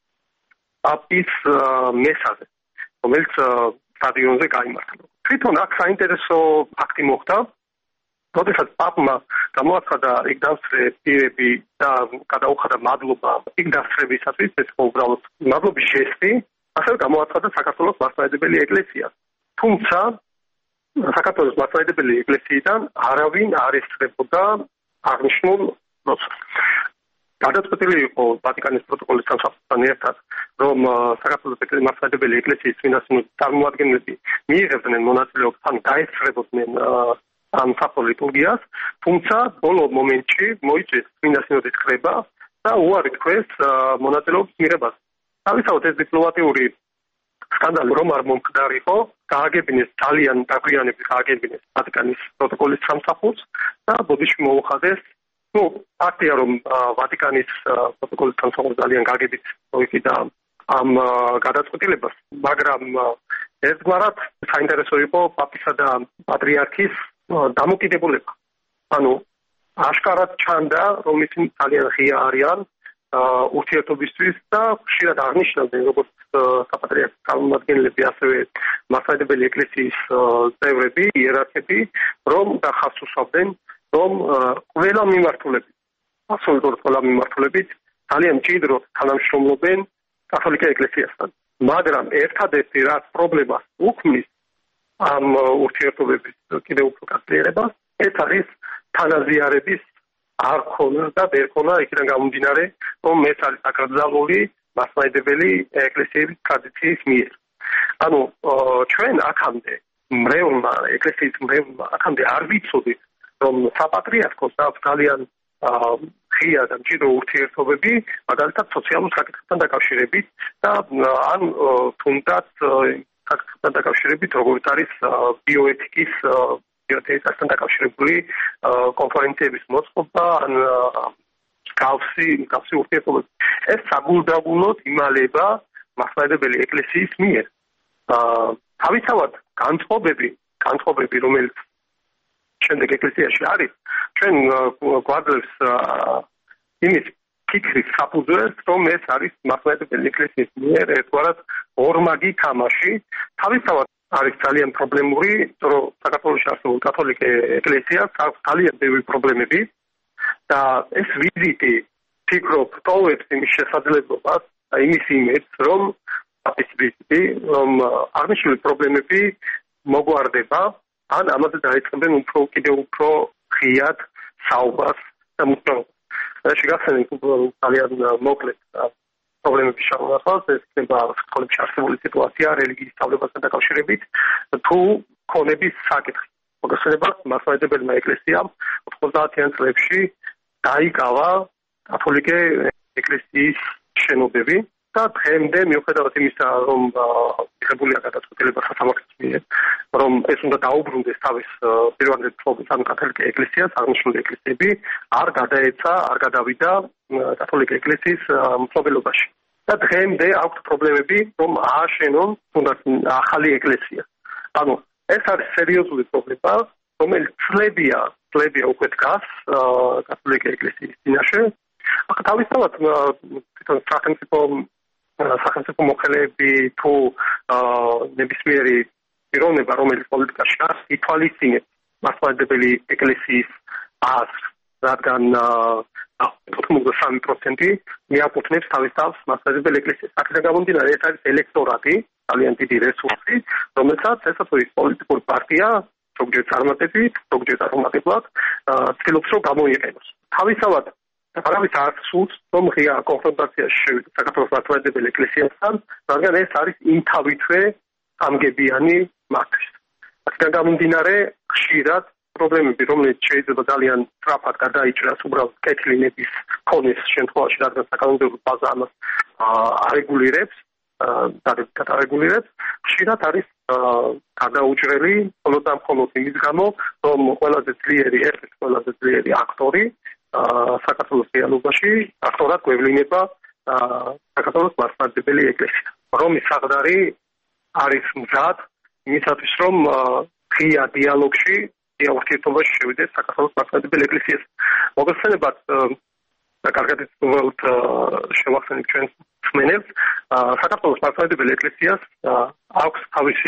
პაპის მესაზე, რომელიც სტადიონზე გაიმართა. თვითონ აქ საინტერესო ფაქტი მოხდა, როდესაც პაპმა გამოაცხადა იქ დასწრე პირები და გადაუხადა მადლობა იქ დასწრებისათვის, ეს ხო უბრალოდ მადლობის ჟესტი, ასევე გამოაცხადა საქართველოს მართლმადიდებელი ეკლესიას. თუმცა საქართველოს მართლმადიდებელი ეკლესიიდან არავინ არ ესწრებოდა აღნიშნულ ლოცვას. გადაწყვეტილი იყო ვატიკანის პროტოკოლის თანხმობასთან ერთად, რომ საქართველოს მართლმადიდებელი ეკლესიის წმინდა სინოდის წარმომადგენლები მიიღებდნენ მონაწილეობას, ან გაესწრებოდნენ ამ საფო ლიტურგიას, თუმცა ბოლო მომენტში მოიწვიეს წმინდა სინოდის კრება და უარი თქვეს მონაწილეობის მიღებას. თავისთავად ეს დიპლომატიური სკანდალი რომ არ მომხდარიყო, გააგებინეს ძალიან დაგვიანებით გააგებინეს ვატიკანის პროტოკოლის სამსახურს და ბოდიში მოუხადეს. ну, ფაქტია რომ ვატიკანის პროტოკოლის სამსახური ძალიან გაგებით მოიხდა ამ გადაწყვეტილებას, მაგრამ ერთგვარად საინტერესო იყო პაპისა და პატრიარქის დამოკიდებულება. ანუ აშკარად ჩანდა, რომ ისინი ძალიან ღია არიან ურთიერთობისთვის და ხშირად აღნიშნავდნენ, როგორც საპატრიარქოს წარმომადგენლები, ასევე მართლმადიდებელი ეკლესიის წევრები, იერარქები, რომ ხაზს უსვამდნენ, რომ ყველა მიმართულებით, აბსოლუტურად ყველა მიმართულებით ძალიან მჭიდროდ თანამშრომლობენ კათოლიკე ეკლესიასთან. მაგრამ ერთადერთი რაც პრობლემას უქმნის ამ ურთიერთობების კიდევ უფრო გაზიარებას, ეს არის თანაზიარების არ ქონა და ვერ ქონა იქიდან გამომდინარე, რომ ეს არის აკრძალული მართლმადიდებელი ეკლესიების ტრადიციის მიერ. ანუ ჩვენ აქამდე მრევლმა ეკლესიის მრევლმა აქამდე არ ვიცოდით, რომ საპატრიარქოს აქვს ძალიან ღია და მჭიდრო ურთიერთობები, მაგალითად სოციალურ საკითხებთან დაკავშირებით და ან თუნდაც საკითხებთან დაკავშირებით, როგორც არის ბიოეთიკის ბიოეთიკასთან დაკავშირებული კონფერენციების მოწყობა, ან მსგავსი მსგავსი ურთიერთობები. ეს საგულდაგულოდ იმალება მართლმადიდებელი ეკლესიის მიერ. თავისთავად განწყობები, განწყობები, რომელიც შემდეგ ეკლესიაში არის, ჩვენ გვაძლევს იმის ფიქრის საფუძველს, რომ ეს არის მართლმადიდებელი ეკლესიის მიერ ერთგვარად ორმაგი თამაში. თავისთავად არის ძალიან პრობლემური, რომ საქართველოში არსებულ კათოლიკე ეკლესიას აქვს ძალიან ბევრი პრობლემები, და ეს ვიზიტი ფიქრობ ტოვებს იმის შესაძლებლობას და იმის იმედს, რომ ეს ვიზიტი რომ აღნიშნული პრობლემები მოგვარდება, ან ამაზე დაიწყებენ უფრო კიდევ უფრო ღიად საუბარს და მუშაობას. შეგახსენებთ ძალიან მოკლედ პრობლემების შეგახსენებთ, ეს იქნება სკოლებში არსებული სიტუაცია რელიგიის სწავლებასთან დაკავშირებით, თუ ქონების საკითხი. მოგესალმებით, მასწავლებელმა ეკლესიამ ოცდაათიან წლებში დაიკავა კათოლიკე ეკლესიის შენობები და დღემდე მიუხედავად იმისა, რომ მიღებულია გადაწყვეტილება სასამართლოს მიერ, რომ ეს უნდა დაუბრუნდეს თავის პირვანდელ ფლობის ან კათოლიკე ეკლესიას, აღნიშნული ეკლესიები არ გადაეცა, არ გადავიდა კათოლიკე ეკლესიის მფლობელობაში. და დღემდე აქვს პრობლემები, რომ ააშენონ თუნდაც ახალი ეკლესია. ანუ ეს არის სერიოზული პრობლემა, რომელიც წლებია, წლებია უკვე დგას კათოლიკე ეკლესიის წინაშე. ახლა თავისთავად თვითონ სახელმწიფო სახელმწიფო მოხელეები თუ ნებისმიერი პიროვნება, რომელიც პოლიტიკაში არის, ითვალისწინებს მასწავლებელი ეკლესიის აზრს, რადგან ოთხმოცდასამი პროცენტი მიაკუთვნებს თავის თავს მასწავლებელი ეკლესიას. აქედან გამომდინარე, ეს არის ელექტორატი, ძალიან დიდი რესურსი, რომელსაც ესაც ის პოლიტიკური პარტია, ზოგჯერ წარმატებით, ზოგჯერ წარმატებლად ცდილობს რომ გამოიყენოს. თავისთავად არავის არ სურს, რომ ღია კონფრონტაციაში შევიდეთ საქართველოს მასწავლებელი ეკლესიასთან, რადგან ეს არის იმთავითვე ამგებიანი მათთვის. აქედან გამომდინარე, ხშირად პრობლემები, რომელიც შეიძლება ძალიან სწრაფად გადაიჭრას უბრალოდ კეთილინების ქონის შემთხვევაში, რადგან საკანონმდებლო ბაზა ამას არეგულირებს, გადარეგულირებს, ხშირად არის გადაუჭრელი მხოლოდ და მხოლოდ იმის გამო, რომ ყველაზე ძლიერი, ერთ-ერთი ყველაზე ძლიერი აქტორი საქართველოს რეალობაში აქტორად გვევლინება საქართველოს მასწავლებელი ეკლესია. რომის საღდარი არის მზად იმისათვის, რომ ღია დიალოგში ღია ურთიერთობაში შევიდეს საქართველოს მასწავლებელი ეკლესიას. მოგესალმებით, კარგად ვთქვათ, შევახსენებ ჩვენს მსმენელს, საქართველოს მასწავლებელი ეკლესიას აქვს თავისი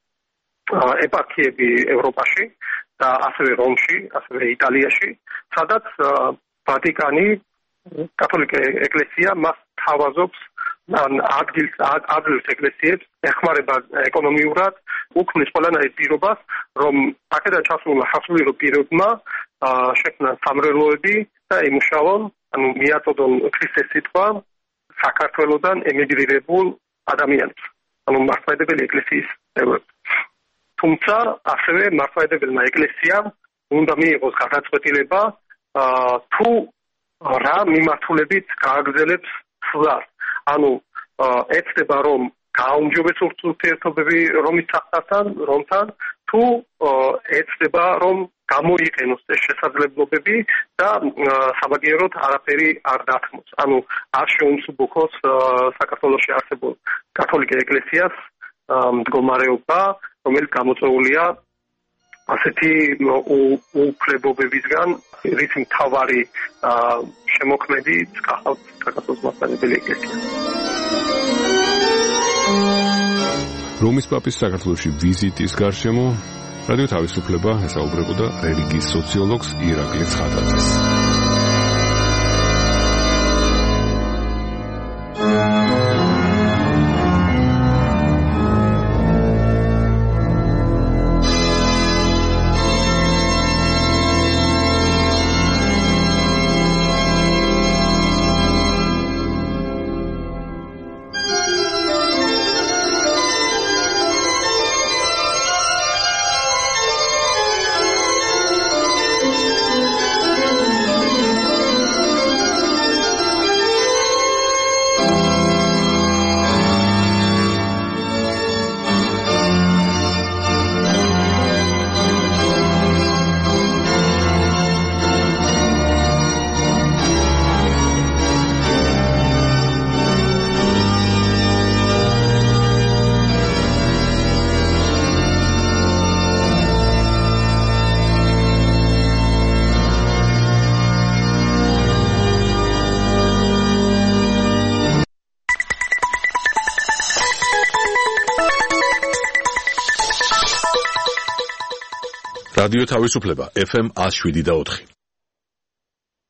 ეპარქიები ევროპაში და ასევე რომში, ასევე იტალიაში, სადაც ვატიკანი, კათოლიკე ეკლესია მას თავაზობს ან ადგილს ადგილს ეკლესიებს ეხმარება ეკონომიურად, უქმნის ყველანაირ პირობას, რომ აქედან ჩასულმა სასულიერო პირებმა შექმნან სამრევლოები და იმუშაონ, ანუ მიაწოდონ ქრისტეს სიტყვა საქართველოსდან ემიგრირებულ ადამიანებს, ანუ მასწავლებელი ეკლესიის წევრებს. თუმცა ასევე მასწავლებელმა ეკლესიამ უნდა მიიღოს გადაწყვეტილება თუ რა მიმართულებით გააგრძელებს სვლას. ანუ ეცდება რომ გააუმჯობესოს ურთიერთობები რომის სახალხთან, რომთან, თუ ეცდება რომ გამოიყენოს ეს შესაძლებლობები და საბაგიეროდ არაფერი არ დათმოს. ანუ არ შეუმსუბუქოს საქართველოში არსებულ კათოლიკე ეკლესიას მდგომარეობა, რომელიც გამოწვეულია ასეთი უფლებობებისგან, რის მთავარი შემოქმედი გახავთ საქართველოს მასწავლებელი ეკლესია. რომის პაპის საქართველოში ვიზიტის გარშემო რადიო თავისუფლება ესაუბრებოდა რელიგიის სოციოლოგს ირაკლი ცხადაძეს. რადიო თავისუფლება ეფ ემ one oh seven და four.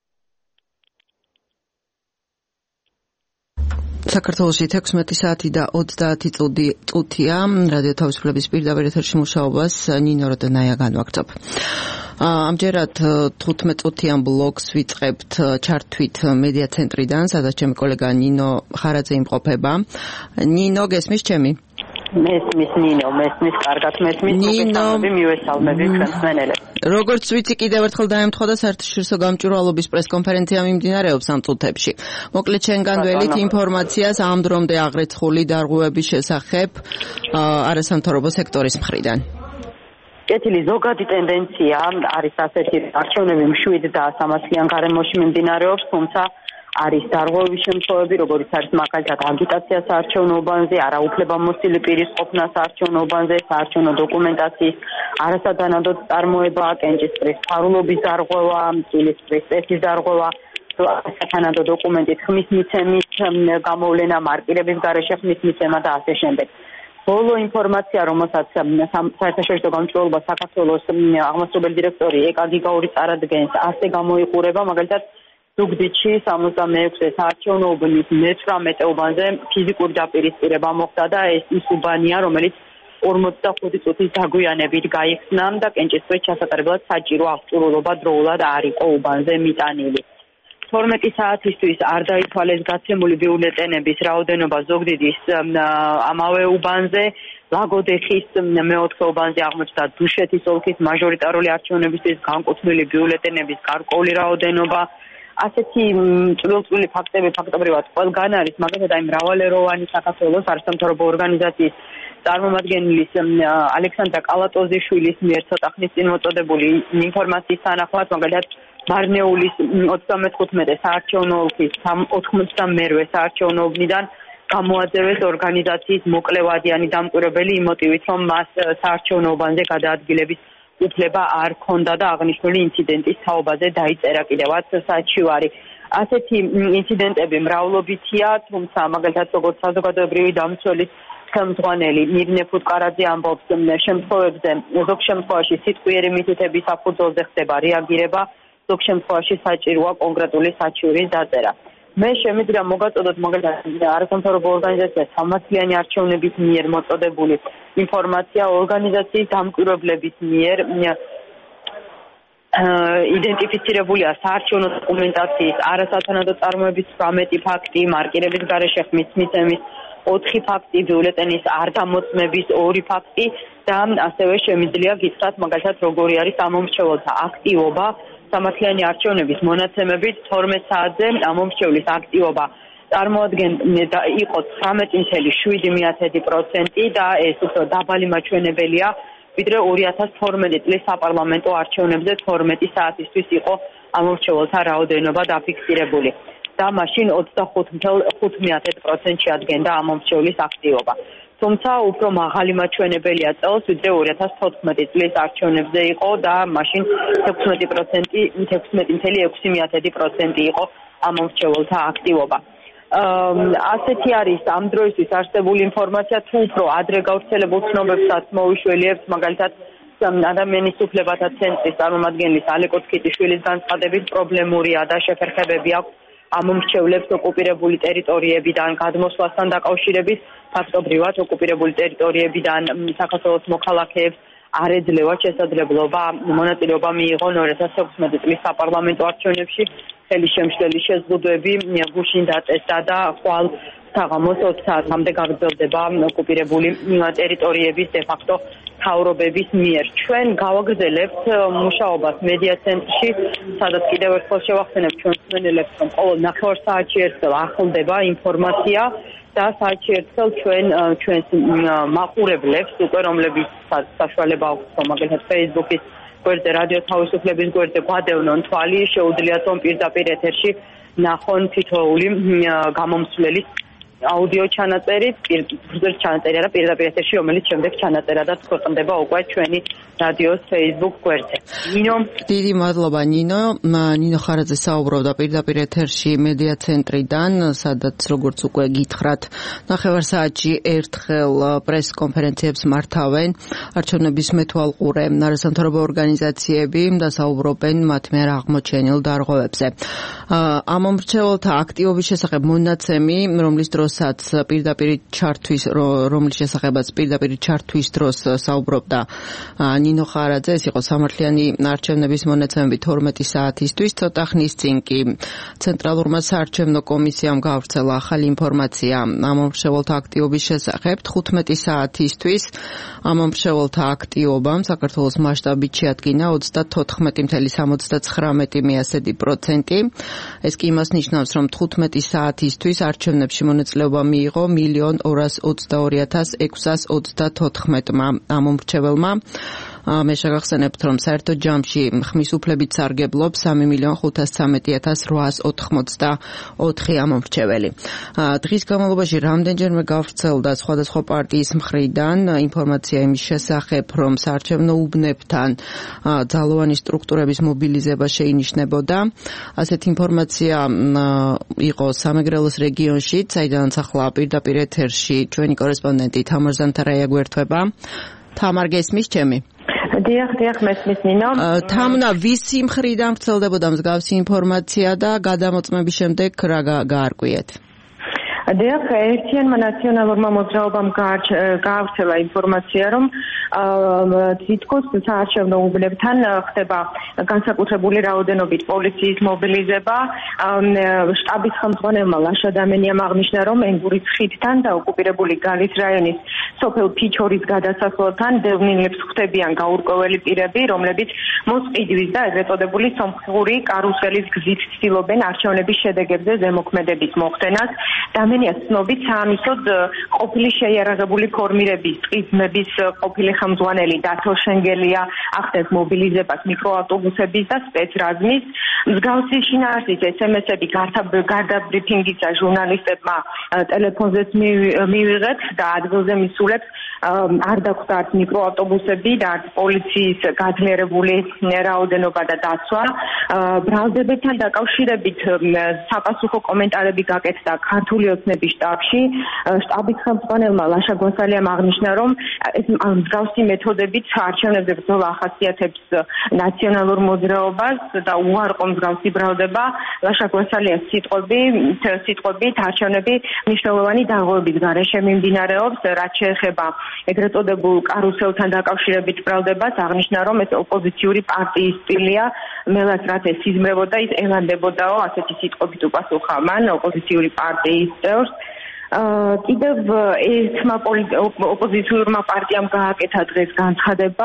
საქართველოში თექვსმეტი საათი და ოცდაათი წუთია რადიო თავისუფლების პირდაპირ ეთერში მუშაობას ნინო როდონაია განვაგრძობ. ამჯერად თხუთმეტ წუთიან ბლოგს ვიწყებთ ჩართვით მედია ცენტრიდან, სადაც ჩემი კოლეგა ნინო ხარაძე იმყოფება. ნინო, გესმის ჩემი? მესმის ნინო, მესმის კარგად მესმის. ნინო, მივესალმები ჩვენს მენელებს. როგორც ვიცი, კიდევ ერთხელ დაემთხვა და საერთაშორისო გამჭვირვალობის პრესკონფერენცია მიმდინარეობს ამ წუთებში. მოკლედ შენგან ველით ინფორმაციას ამ დრომდე აღრეცხული დარღვევების შესახებ არასამთავრობო სექტორის მხრიდან. კეთილი ზოგადი ტენდენცია არის ასეთი, არჩევნები მშვიდ და სამართლიან გარემოში მიმდინარეობს, თუმცა არის დარღვევების შემთხვევები, როგორც არის მაგალითად აგიტაცია საარჩევნო უბანზე, არაუფლებამოსილი პირის ყოფნა საარჩევნო უბანზე, საარჩევნო დოკუმენტაციის არასადანადო წარმოება, კენჭისყრის ფარულობის დარღვევა, წილისყრის წესის დარღვევა, არასათანადო დოკუმენტის ხმის მიცემის გამოვლენა, მარკირების გარეშე ხმის მიცემა და ასე შემდეგ. ბოლო ინფორმაცია, რომელსაც საერთაშორისო გამჭვირვალობა საქართველოს აღმასრულებელი დირექტორი ეკა გიგაური წარადგენს, ასე გამოიყურება, მაგალითად ზუგდიდში სამოცდამეექვსე საარჩევნო უბნის მეცხრამეტე უბანზე ფიზიკური დაპირისპირება მოხდა და ეს ის უბანია, რომელიც ორმოცდახუთი წუთის დაგვიანებით გაიხსნა და კენჭისყრით ჩასატარებლად საჭირო აღჭურვილობა დროულად არ იყო უბანზე მიტანილი. თორმეტი საათისთვის არ დაითვალეს გაცემული ბიულეტენების რაოდენობა ზუგდიდის ამავე უბანზე, ლაგოდეხის მეოთხე უბანზე აღმოჩნდა დუშეთის ოლქის მაჟორიტარული არჩევნებისთვის განკუთვნილი ბიულეტენების გარკვეული რაოდენობა. ასეთი წვრილ-წვრილი ფაქტები ფაქტობრივად ყველგან არის, მაგალითად აი მრავალეროვანი საქართველოს არასამთავრობო ორგანიზაციის წარმომადგენლის ალექსანდრა კალატოზიშვილის მიერ ცოტა ხნის წინ მოწოდებული ინფორმაციის თანახმად, მაგალითად მარნეულის ოცდამეთხუთმეტე საარჩევნო ოლქის ოთხმოცდამერვე საარჩევნო უბნიდან გამოაძევეს ორგანიზაციის მოკლევადიანი დამკვირვებელი იმ მოტივით, რომ მას საარჩევნო უბანზე გადაადგილების უფლება არ ქონდა და აღნიშნული ინციდენტის თაობაზე დაიწერა კიდევაც საჩივარი. ასეთი ინციდენტები მრავლობითია, თუმცა მაგალითად როგორც საზოგადოებრივი დამცველის ხელმძღვანელი მირნე ფუტკარაძე ამბობს, შემთხვევებზე ზოგ შემთხვევაში სიტყვიერი მითითების საფუძველზე ხდება რეაგირება, ზოგ შემთხვევაში საჭიროა კონკრეტული საჩივრის დაწერა. მე შემიძლია მოგაწოდოთ მაგალითად არასამთავრობო ორგანიზაცია სამართლიანი არჩევნების მიერ მოწოდებული ინფორმაცია ორგანიზაციის დამკვირვებლების მიერ იდენტიფიცირებულია საარჩევნო დოკუმენტაციის არასათანადო წარმოების ცხრამეტი ფაქტი, მარკირების გარეშე ხმის მიცემის ოთხი ფაქტი, ბიულეტენის არ დამოწმების ორი ფაქტი და ასევე შემიძლია გითხრათ მაგალითად როგორი არის ამომრჩეველთა აქტივობა სამართლიანი არჩევნების მონაცემებით თორმეტ საათზე ამომრჩევლის აქტივობა წარმოადგენდა იყო ცხრამეტი წუთი შვიდი პროცენტი და ეს უფრო დაბალი მაჩვენებელია, ვიდრე ორი ათას თორმეტი წლის საპარლამენტო არჩევნებზე თორმეტი საათისთვის იყო ამომრჩეველთა რაოდენობა დაფიქსირებული და მაშინ ოცდახუთი წუთი ხუთი პროცენტი ადგენდა ამომრჩევლის აქტივობა. თუმცა უფრო მაღალი მაჩვენებელია წელს, ვიდრე ორი ათას თოთხმეტი წლის არჩევნებზე იყო და მაშინ თექვსმეტი პროცენტი თექვსმეტი წუთი ექვსი პროცენტი იყო ამომრჩეველთა აქტივობა. ასეთი არის ამ დროისთვის არსებული ინფორმაცია, თუ უფრო ადრე გავრცელებულ ცნობებსაც მოვიშველიებთ, მაგალითად ადამიანის უფლებათა ცენტრის წარმომადგენლის ალეკო თქიტიშვილის განცხადებით პრობლემურია და შეფერხებები აქვს ამომრჩევლებს ოკუპირებული ტერიტორიებიდან გადმოსვლასთან დაკავშირებით, ფაქტობრივად ოკუპირებული ტერიტორიებიდან საქართველოს მოქალაქეებს არ ეძლევა შესაძლებლობა მონაწილეობა მიიღონ ორი ათას თექვსმეტი წლის საპარლამენტო არჩევნებში, ხელის შემშლელი შეზღუდვები გუშინ დაწესდა და ხვალ საღამოს ოთხ საათამდე გაგრძელდება ოკუპირებული ტერიტორიების დე-ფაქტო მთავრობების მიერ. ჩვენ გავაგრძელებთ მუშაობას მედია ცენტრში, სადაც კიდევ ერთხელ შევახსენებთ ჩვენს მსმენელებს, რომ ყოველ ნახევარ საათში ერთხელ ახლდება ინფორმაცია და საათში ერთხელ ჩვენ ჩვენს მაყურებლებს, უკვე რომლებსაც საშუალება აქვს, მაგალითად Facebook-ის გვერდზე, რადიო თავისუფლების გვერდზე გვადევნონ თვალი, შეუძლიათ რომ პირდაპირ ეთერში ნახონ თითოეული გამომცვლელის აუდიო ჩანაწერი, პირდაპირ ჩანაწერი არა პირდაპირ ეთერში, რომელიც შემდეგ ჩანაწერადაც ქვეყნდება უკვე ჩვენი რადიოს Facebook გვერდზე. ნინო, დიდი მადლობა ნინო. ნინო ხარაძე საუბრობდა პირდაპირ ეთერში მედია ცენტრიდან, სადაც როგორც უკვე გითხრათ, ნახევარ საათში ერთხელ პრესკონფერენციებს მართავენ არჩევნების მეთვალყურე არასამთავრობო ორგანიზაციები და საუბრობენ მათ მიერ აღმოჩენილ დარღვევებზე. ამომრჩეველთა აქტივობის შესახებ მონაცემი, რომლის დროს როსაც პირდაპირ ჩართვის რომლის შესახებაც პირდაპირ ჩართვის დროს საუბრობდა ნინო ხარაძე, ეს იყო სამართლიანი არჩევნების მონაცემები თორმეტი საათისთვის. ცოტა ხნის წინ კი ცენტრალურმა საარჩევნო კომისიამ გავრცელა ახალი ინფორმაცია ამ მომრჩეველთა აქტივობის შესახებ. თხუთმეტი საათისთვის ამ მომრჩეველთა აქტივობამ საქართველოს მასშტაბით შეადგინა ოცდათოთხმეტი წამყვანი სამოცდათხრამეტი პროცენტი. ეს კი იმას ნიშნავს, რომ თხუთმეტი საათისთვის არჩევნებში მონაწილეობა მიიღო მილიონ ორას ოცდაორი ათას ექვსას ოცდათოთხმეტმა ამომრჩეველმა. მე შეგახსენებთ, რომ საერთო ჯამში ხმის უფლებით სარგებლობს სამი მილიონ ხუთას ცხრამეტი ათას რვაას ოთხმოცდაოთხი ამომრჩეველი. დღის განმავლობაში რამდენჯერმე გავრცელდა სხვადასხვა პარტიის მხრიდან ინფორმაცია იმის შესახებ, რომ საარჩევნო უბნებთან ძალოვანი სტრუქტურების მობილიზება შეინიშნებოდა. ასეთი ინფორმაცია იყო სამეგრელოს რეგიონში, საიდანაც ახლა პირდაპირ ეთერში ჩვენი კორესპონდენტი თამარ ზანთარაია გვერდება. თამარ, გესმის ჩემი? დიახ, დიახ, მესმის ნინო. თამნა, ვისი მხრიდან ვრცელდებოდა მსგავსი ინფორმაცია და გადამოწმების შემდეგ რა გაარკვიეთ? დიახ, ერთიანმა ნაციონალურმა მოძრაობამ გაავრცელა ინფორმაცია, რომ თითქოს საარჩევნო უბნებთან ხდება განსაკუთრებული რაოდენობით პოლიციის მობილიზება. შტაბის ხელმძღვანელმა ლაშა დამენიამ აღნიშნა, რომ ენგურის ხიდთან და ოკუპირებული გალის რაიონის სოფელ ფიჩორის გადასასვლელთან დევნილებს ხვდებიან გაურკვეველი პირები, რომლებიც მოსყიდვის და ეგრეთ წოდებული სომხური კარუსელის გზით ცდილობენ არჩევნების შედეგებზე ზემოქმედების მოხდენას. დამენიას ცნობით, საამისოდ ყოფილი შეიარაღებული ფორმირების ტყიზმების ყოფილი ხელმძღვანელი დათო შენგელია ახდენს მობილიზებას მიკროავტობუსების და სპეცრაზმის. მსგავსი შინაარსის ესემესები გარდაბრიფინგისა ჟურნალისტებმა ტელეფონზეც მივიღეთ და ადგილზე მისულებს არ დაგვხვდა არც მიკროავტობუსები და არც პოლიციის გაძლიერებული რაოდენობა და დაცვა. ბრალდებებთან დაკავშირებით საპასუხო კომენტარები გაკეთდა ქართული ოცნების შტაბში. შტაბის ხელმძღვანელმა ლაშა გვასალიამ აღნიშნა, რომ ეს მსგავსი მეთოდებით საარჩევნებზე ბრძოლა ახასიათებს ნაციონალურ მოძრაობას და უარყო მსგავსი ბრალდება. ლაშა გვასალიას სიტყვებით არჩევნები მნიშვნელოვანი დარღვევების გარეშე მიმდინარეობს, რაც შეეხება ეგრეთ წოდებულ კარუსელთან დაკავშირებით ბრალდებას, აღნიშნა, რომ ეს ოპოზიციური პარტიის სტილია, მელას რაც ეს იზმრებოდა, ის ელანდებოდაო, ასეთი სიტყვებით უპასუხა მან ოპოზიციური პარტიის წევრს. კიდევ ერთმა ოპოზიციურმა პარტიამ გააკეთა დღეს განცხადება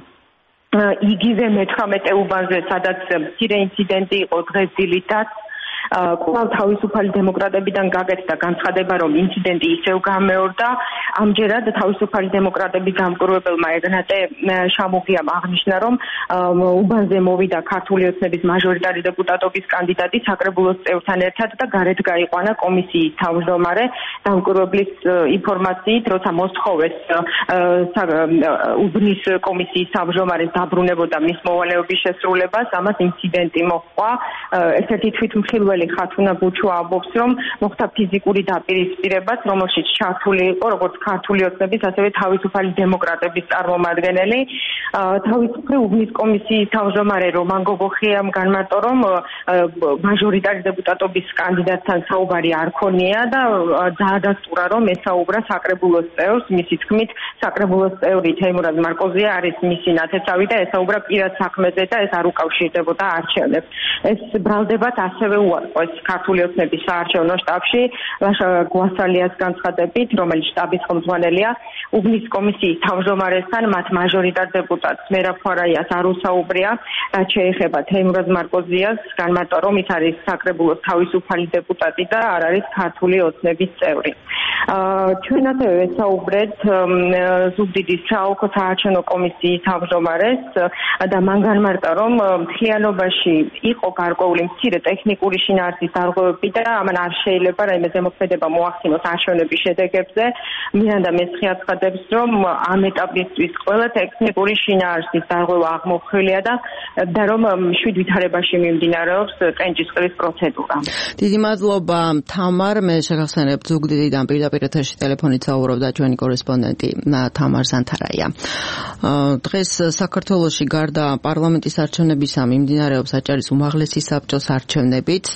იგივე მეთვრამეტე უბანზე, სადაც მცირე ინციდენტი იყო დღეს დილითაც. კვლავ თავისუფალი დემოკრატებიდან გაკეთდა განცხადება, რომ ინციდენტი ისევ გამეორდა. ამჯერად თავისუფალი დემოკრატების დამკვირვებელმა ეგნატე შამუღიამ აღნიშნა, რომ უბანზე მოვიდა ქართული ოცნების მაჟორიტარი დეპუტატობის კანდიდატი საკრებულოს წევრთან ერთად და გარეთ გაიყვანა კომისიის თავმჯდომარე. დამკვირვებლის ინფორმაციით, როცა მოსთხოვეს უბნის კომისიის თავმჯდომარეს დაბრუნებოდა მის მოვალეობის შესრულებას, ამას ინციდენტი მოჰყვა. ერთ-ერთი თვითმხილველი ხათუნა ბუჩუ ამბობს, რომ მოხდა ფიზიკური დაპირისპირებაც, რომელშიც ჩართული იყო როგორც ქართული ოცნების, ასევე თავისუფალი დემოკრატების წარმომადგენელი. თავისუფლი უბნის კომისიის თავმჯდომარე რომან გოგოხიამ განმარტო, რომ მაჟორიტარი დეპუტატობის კანდიდატთან საუბარი არ ქონია და დაადასტურა, რომ ესაუბრა საკრებულოს წევრს. მისი თქმით, საკრებულოს წევრი თეიმურაზ მარკოზია არის მისი ნათესავი და ესაუბრა პირად საქმეზე და ეს არ უკავშირდებოდა არჩევნებს. ეს ბრალდებად ასევე უარყვეს ქართული ოცნების საარჩევნო შტაბში. ლაშა გვასალიას განცხადებით, რომელიც შტაბის ხელმძღვანელია, უბნის კომისიის თავმჯდომარესთან მათ მაჟორიტარ დეპუტატს მერაბ ფარაიას არ უსაუბრია, რაც შეეხება თეიმურაზ მარკოზიას, განმარტა, რომ ის არის საკრებულოს თავისუფალი დეპუტატი და არ არის ქართული ოცნების წევრი. ჩვენ ასევე ვესაუბრეთ ზუგდიდის საოლქო საარჩევნო კომისიის თავმჯდომარეს და მან განმარტა, რომ მთლიანობაში იყო გარკვეული მცირე ტექნიკური შინაარსის დარღვევები და ამან არ შეიძლება რაიმე ზემოქმედება მოახდინოს არჩევნების შედეგებზე. მირანდა მესხი აცხადებს, რომ ამ ეტაპისთვის ყველა ტექნიკური შინაარსის დარღვევა აღმოფხვრილია და და რომ შვიდ ვითარებაში მიმდინარეობს კენჭისყრის პროცედურა. დიდი მადლობა თამარ, მე შეგახსენებთ ზუგდიდიდან პირდაპირ ეთერში ტელეფონით საუბრობდა ჩვენი კორესპონდენტი თამარ ზანთარაია. დღეს საქართველოში გარდა პარლამენტის არჩევნებისა მიმდინარეობს აჭარის უმაღლესი საბჭოს არჩევნებიც.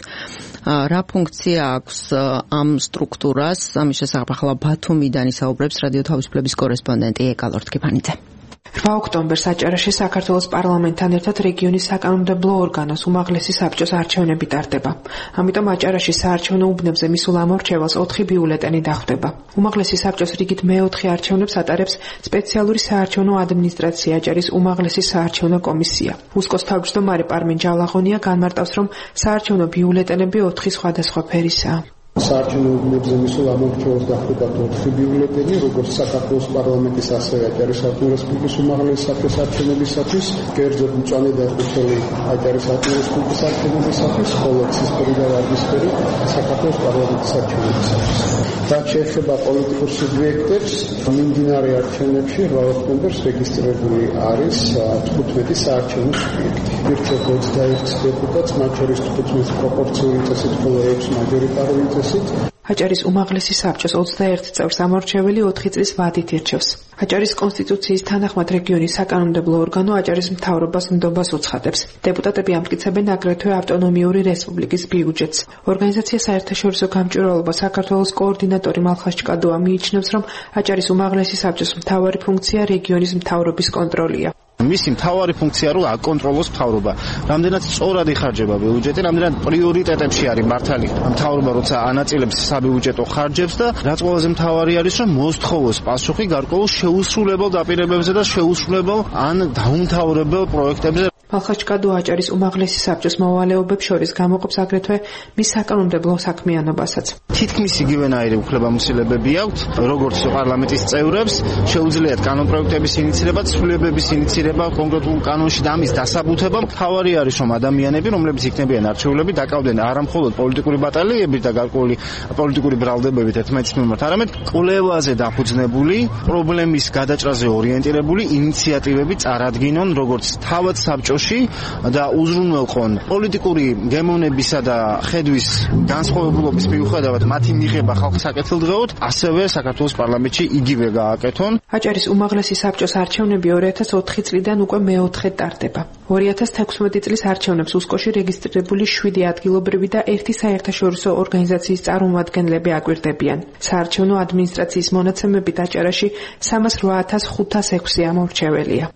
რა ფუნქცია აქვს ამ სტრუქტურას? ამის შესახებ ახლა ბათუმიდან ისაუბრებს რადიო თავისუფლების კორესპონდენტი ეკალორ თქიფანიძე. რვა ოქტომბერს აჭარაში საქართველოს პარლამენტთან ერთად რეგიონის საკანონმდებლო ორგანოს უმაღლესი საბჭოს არჩევნები ტარდება. ამიტომ აჭარაში საარჩევნო უბნებზე მისულ ამორჩევალს ოთხი ბიულეტენი დახვდება. უმაღლესი საბჭოს რიგით მეოთხე არჩევნებს ატარებს სპეციალური საარჩევნო ადმინისტრაცია აჭარის უმაღლესი საარჩევნო კომისია. უსკოს თავმჯდომარე პარმენ ჯალაღონია განმარტავს, რომ საარჩევნო ბიულეტენები ოთხი სხვადასხვა ფერისაა. საარჩევნო უბნებზე მისულ ამორჩევალს დახვდება ოთხი ბიულეტენი, როგორც საქართველოს პარლამენტის, ასევე აჭარის საერთო რესპუბლიკის უმაღლესი საბჭოს არჩევნებისათვის, კერძოდ მწვანე და ყვითელი აჭარის საერთო რესპუბლიკის არჩევნებისათვის, ხოლო ცისფერი და ვარდისფერი საქართველოს პარლამენტის არჩევნებისათვის. რაც შეეხება პოლიტიკურ სუბიექტებს, მიმდინარე არჩევნებში რვა ოქტომბერს რეგისტრირებული არის თხუთმეტი საარჩევნო სუბიექტი. ირჩევს ოცდაერთი დეპუტატს, მათ შორის თხუთმეტი პროპორციული წესით, ხოლო ექვსი მაჟორიტარული წესით. აჭარის უმაღლესი საბჭოს ოცდაერთი წევრს ამორჩეველი ოთხი წლის ვადით ირჩევს. აჭარის კონსტიტუციის თანახმად რეგიონის საკანონმდებლო ორგანო აჭარის მთავრობას ნდობას უცხადებს. დეპუტატები ამტკიცებენ აგრეთვე ავტონომიური რესპუბლიკის ბიუჯეტს. ორგანიზაცია საერთაშორისო გამჭვირვალობა საქართველოს კოორდინატორი მალხას ჭკადოა მიიჩნევს, რომ აჭარის უმაღლესი საბჭოს მთავარი ფუნქცია რეგიონის მთავრობის კონტროლია. მისი მთავარი ფუნქცია რომ აკონტროლოს მთავრობა. რამდენად სწორად იხარჯება ბიუჯეტი, რამდენად პრიორიტეტებში არის მართალი მთავრობა, როცა ანაწილებს საბიუჯეტო ხარჯებს და რაც ყველაზე მთავარი არის, რომ მოსთხოვოს პასუხი გარკვეულ შეუსრულებელ დაპირებებზე და შეუსრულებელ ან დაუმთავრებელ პროექტებზე. მალხას ჭკადოა აჭარის უმაღლესი საბჭოს მოვალეობებს შორის გამოყოფს აგრეთვე მის საკანონმდებლო საქმიანობასაც. თითქმის იგივენაირი უფლებამოსილებები აქვთ, როგორც პარლამენტის წევრებს, შეუძლიათ კანონპროექტების ინიცირება, ცვლილებების ინიცირება კონკრეტულ კანონში და ამის დასაბუთება. მთავარი არის, რომ ადამიანები, რომლებიც იქნებიან არჩეულები, დაკავდნენ არა მხოლოდ პოლიტიკური ბატალიებით და გარკვეული პოლიტიკური ბრალდებებით ერთმანეთის მიმართ, არამედ კვლევაზე დაფუძნებული, პრობლემის გადაჭრაზე ორიენტირებული ინიციატივები წარადგინონ, როგორც თავად საბჭოში და უზრუნველყონ პოლიტიკური გემოვნებისა და ხედვის განსხვავებულობის მიუხედავად მათი მიღება ხალხის საკეთილდღეოდ, ასევე საქართველოს პარლამენტში იგივე გააკეთონ. აჭარის უმაღლესი საბჭოს არჩევნები ორი ათას ოთხი წლიდან უკვე მეოთხედ ტარდება. ორი ათას თექვსმეტი წლის არჩევნებს უსკოში რეგისტრირებული შვიდი ადგილობრივი და ერთი საერთაშორისო ორგანიზაციის წარმომადგენლები აკვირდებიან. საარჩევნო ადმინისტრაციის მონაცემებით აჭარაში სამას რვა ათას ხუთას ექვსი ამორჩეველია.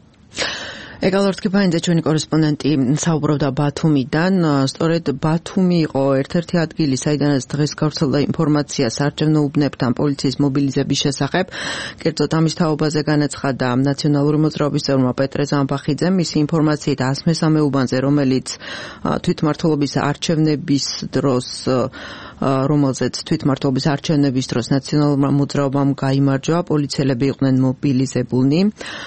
ეკალორ თქიფანიძე ჩვენი კორესპონდენტი საუბრობდა ბათუმიდან. სწორედ ბათუმი იყო ერთ-ერთი ადგილი, საიდანაც დღეს გავრცელდა ინფორმაცია საარჩევნო უბნებთან პოლიციის მობილიზების შესახებ. კერძოდ ამის თაობაზე განაცხადა ნაციონალური მოძრაობის წევრმა პეტრე ზამბახიძემ მისი ინფორმაციით ას მესამე უბანზე, რომელიც თვითმმართველობის არჩევნების დროს რომელზეც თვითმმართველობის არჩევნების დროს ნაციონალურმა მოძრაობამ გაიმარჯვა, პოლიციელები იყვნენ მობილიზებულნი.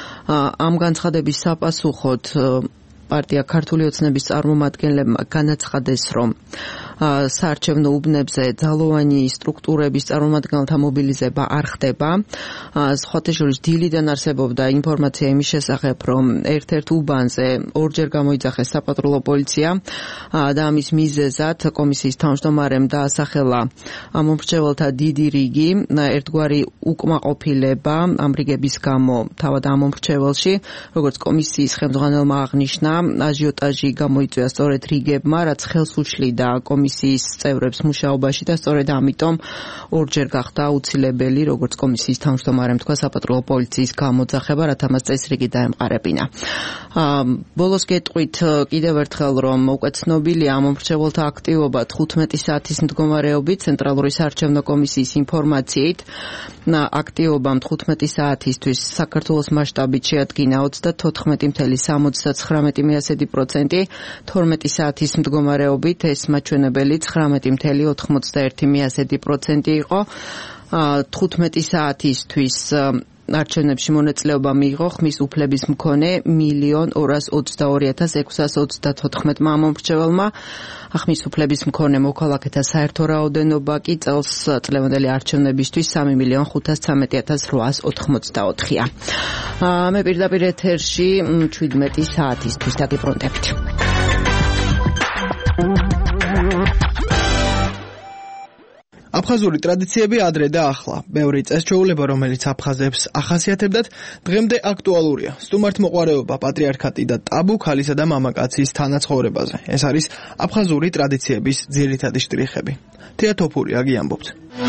ამ განცხადების საპასუხოდ პარტია ქართული ოცნების წარმომადგენლებმა განაცხადეს, რომ საარჩევნო უბნებზე ძალოვანი სტრუქტურების წარმომადგენელთა მობილიზება არ ხდება. სხვათა შორის დილიდან არსებობდა ინფორმაცია იმის შესახებ, რომ ერთ-ერთ უბანზე ორჯერ გამოიძახეს საპატრულო პოლიცია და ამის მიზეზად კომისიის თავმჯდომარემ დაასახელა ამომრჩეველთა დიდი რიგი, ერთგვარი უკმაყოფილება ამ რიგების გამო თავად ამომრჩეველში, როგორც კომისიის ხელმძღვანელმა აღნიშნა, აჟიოტაჟი გამოიწვია სწორედ რიგებმა, რაც ხელს უშლიდა კომისიის წევრებს მუშაობაში და სწორედ ამიტომ ორჯერ გახდა აუცილებელი, როგორც კომისიის თავმჯდომარემ თქვა, საპატრულო პოლიციის გამოძახება, რათა მას წესრიგი დაემყარებინა. ბოლოს გეტყვით კიდევ ერთხელ, რომ უკვე ცნობილია ამომრჩეველთა აქტივობა თხუთმეტი საათის მდგომარეობით ცენტრალური საარჩევნო კომისიის ინფორმაციით. აქტივობამ თხუთმეტი საათისთვის საქართველოს მასშტაბით შეადგინა ოცდათოთხმეტი წუთი სამოცდათხრამეტი პროცენტი, თორმეტი საათის მდგომარეობით ეს მაჩვენებელი ცხრამეტი წუთი ოთხმოცდაერთი პროცენტი იყო. თხუთმეტი საათისთვის არჩევნებში მონაწილეობა მიიღო ხმის უფლების მქონე მილიონ ორას ოცდაორი ათას ექვსას ოცდათოთხმეტმა ამომრჩეველმა. ხმის უფლების მქონე მოქალაქეთა საერთო რაოდენობა კი წელს წლევანდელი არჩევნებისთვის სამი მილიონ ხუთას ცხრამეტი ათას რვაას ოთხმოცდაოთხია. მე პირდაპირ ეთერში შვიდმეტი საათისთვის დაგიბრუნდებით. აფხაზური ტრადიციები ადრე და ახლა. ბევრი წესჩვეულება, რომელიც აფხაზებს ახასიათებდათ, დღემდე აქტუალურია. სტუმართმოყვარეობა, პატრიარქატი და ტაბუ ქალისა და მამაკაცის თანაცხოვრებაზე. ეს არის აფხაზური ტრადიციების ძირითადი შტრიხები. თეა თოფური აგი ამბობს.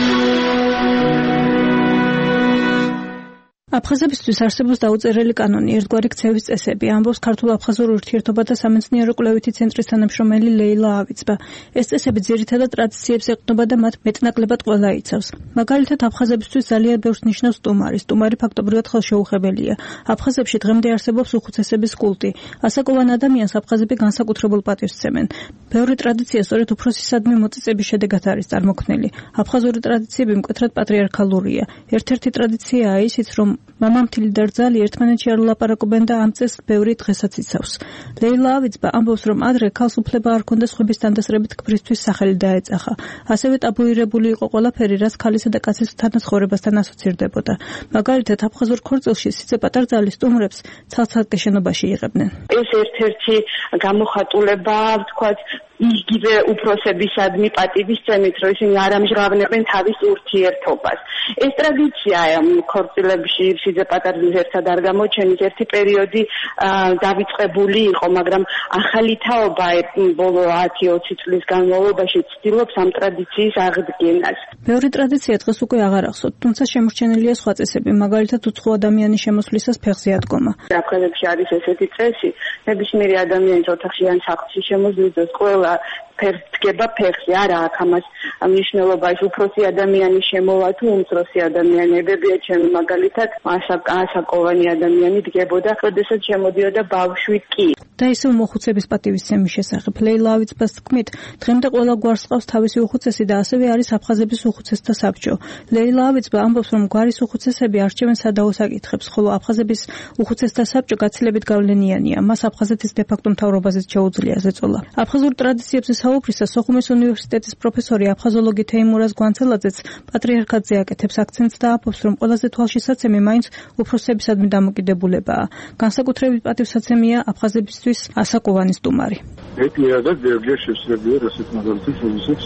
აფხაზებისთვის არსებობს დაუწერელი კანონი, ერთგვარი ქცევის წესები, ამბობს ქართულ-აფხაზურ ურთიერთობათა სამეცნიერო კვლევითი ცენტრის თანამშრომელი ლეილა ავიცბა. ეს წესები ძირითადად ტრადიციებს ეყრდნობა და მათ მეტნაკლებად ყველა იცავს. მაგალითად, აფხაზებისთვის ძალიან ბევრს ნიშნავს სტუმარი. სტუმარი ფაქტობრივად ხელშეუხებელია. აფხაზებში დღემდე არსებობს უხუცესების კულტი. ასაკოვან ადამიანს აფხაზები განსაკუთრებულ პატივს სცემენ. ბევრი ტრადიცია სწორედ უფროსისადმი მოწიწების შედეგად არის წარმოქმნილი. აფხაზური ტრადიციები მკვეთრად პატრიარქალურია. ერთ-ერთი ტრადიციაა ისიც, რომ მამამთილი და რძალი ერთმანეთში არ ლაპარაკობენ და ამ წესს ბევრი დღესაც იცავს. ლეილა ავიცბა ამბობს, რომ ადრე ქალს უფლება არ ჰქონდა სხვების თანდასწრებით ქმრისთვის სახელი დაეწახა. ასევე ტაბუირებული იყო ყველაფერი, რაც ქალისა და კაცის თანაცხოვრებასთან ასოცირდებოდა. მაგალითად, აფხაზურ ქორწილში სიცე პატარძალი სტუმრებს ცალ-ცალკე შენობაში იღებდნენ. ეს ერთ-ერთი გამოხატულება, ვთქვათ, იგივე უფროსებისადმი პატივის წემით, რომ ისინი არ ამჟღავნებენ თავის ურთიერთობას. ეს ტრადიცია ქორწილებში სიცე პატარძლის ერთად არ გამოჩენის, ერთი პერიოდი დავიწყებული იყო, მაგრამ ახალი თაობა ბოლო ათი ოცი წლის განმავლობაში ცდილობს ამ ტრადიციის აღდგენას. ბევრი ტრადიცია დღეს უკვე აღარ ახსოვთ, თუმცა შემორჩენილია სხვა წესები, მაგალითად უცხო ადამიანის შემოსვლისას ფეხზე ადგომა. აფხაზებში არის ესეთი წესი, ნებისმიერი ადამიანის ოთახში ან სახლში შემოძლიძოს ყველა ფერდგება ფეხზე, არა აქვს ამას მნიშვნელობა, ის უფროსი ადამიანის შემოვა თუ უმცროსი ადამიანებებია, ჩემი მაგალითად ასაკოვანი ადამიანი დგებოდა, როდესაც შემოდიოდა ბავშვი კი. და ისევ მოხუცების პატივისცემის შესახებ ლეილა ავიცბას თქმით, დღემდე ყველა გვარს ყავს თავისი უხუცესი და ასევე არის აფხაზების უხუცესთა საბჭო. ლეილა ავიცბა ამბობს, რომ გვარის უხუცესები არჩევენ სადაო საკითხებს, ხოლო აფხაზების უხუცესთა საბჭო გაცილებით გავლენიანია. მას აფხაზეთის დე-ფაქტო მთავრობაზეც შეუძლია ზეწოლა. აფხაზურ ტრადიციებზე საუბრისას სოხუმის უნივერსიტეტის პროფესორი აფხაზოლოგი თეიმურაზ გვანცელაძეც პატრიარქატზე აკეთებს აქცენტს და ამბობს, რომ ყველაზე თვალშისაცემი მაინც უფროსებისადმი დამოკიდებულებაა. განსაკუთრებით პატივსაცემია აფხაზებისთვის ასაკოვანი სტუმარი. ეტია და ბევრია შესაძლებელია, რასაც მაგალითად როდესაც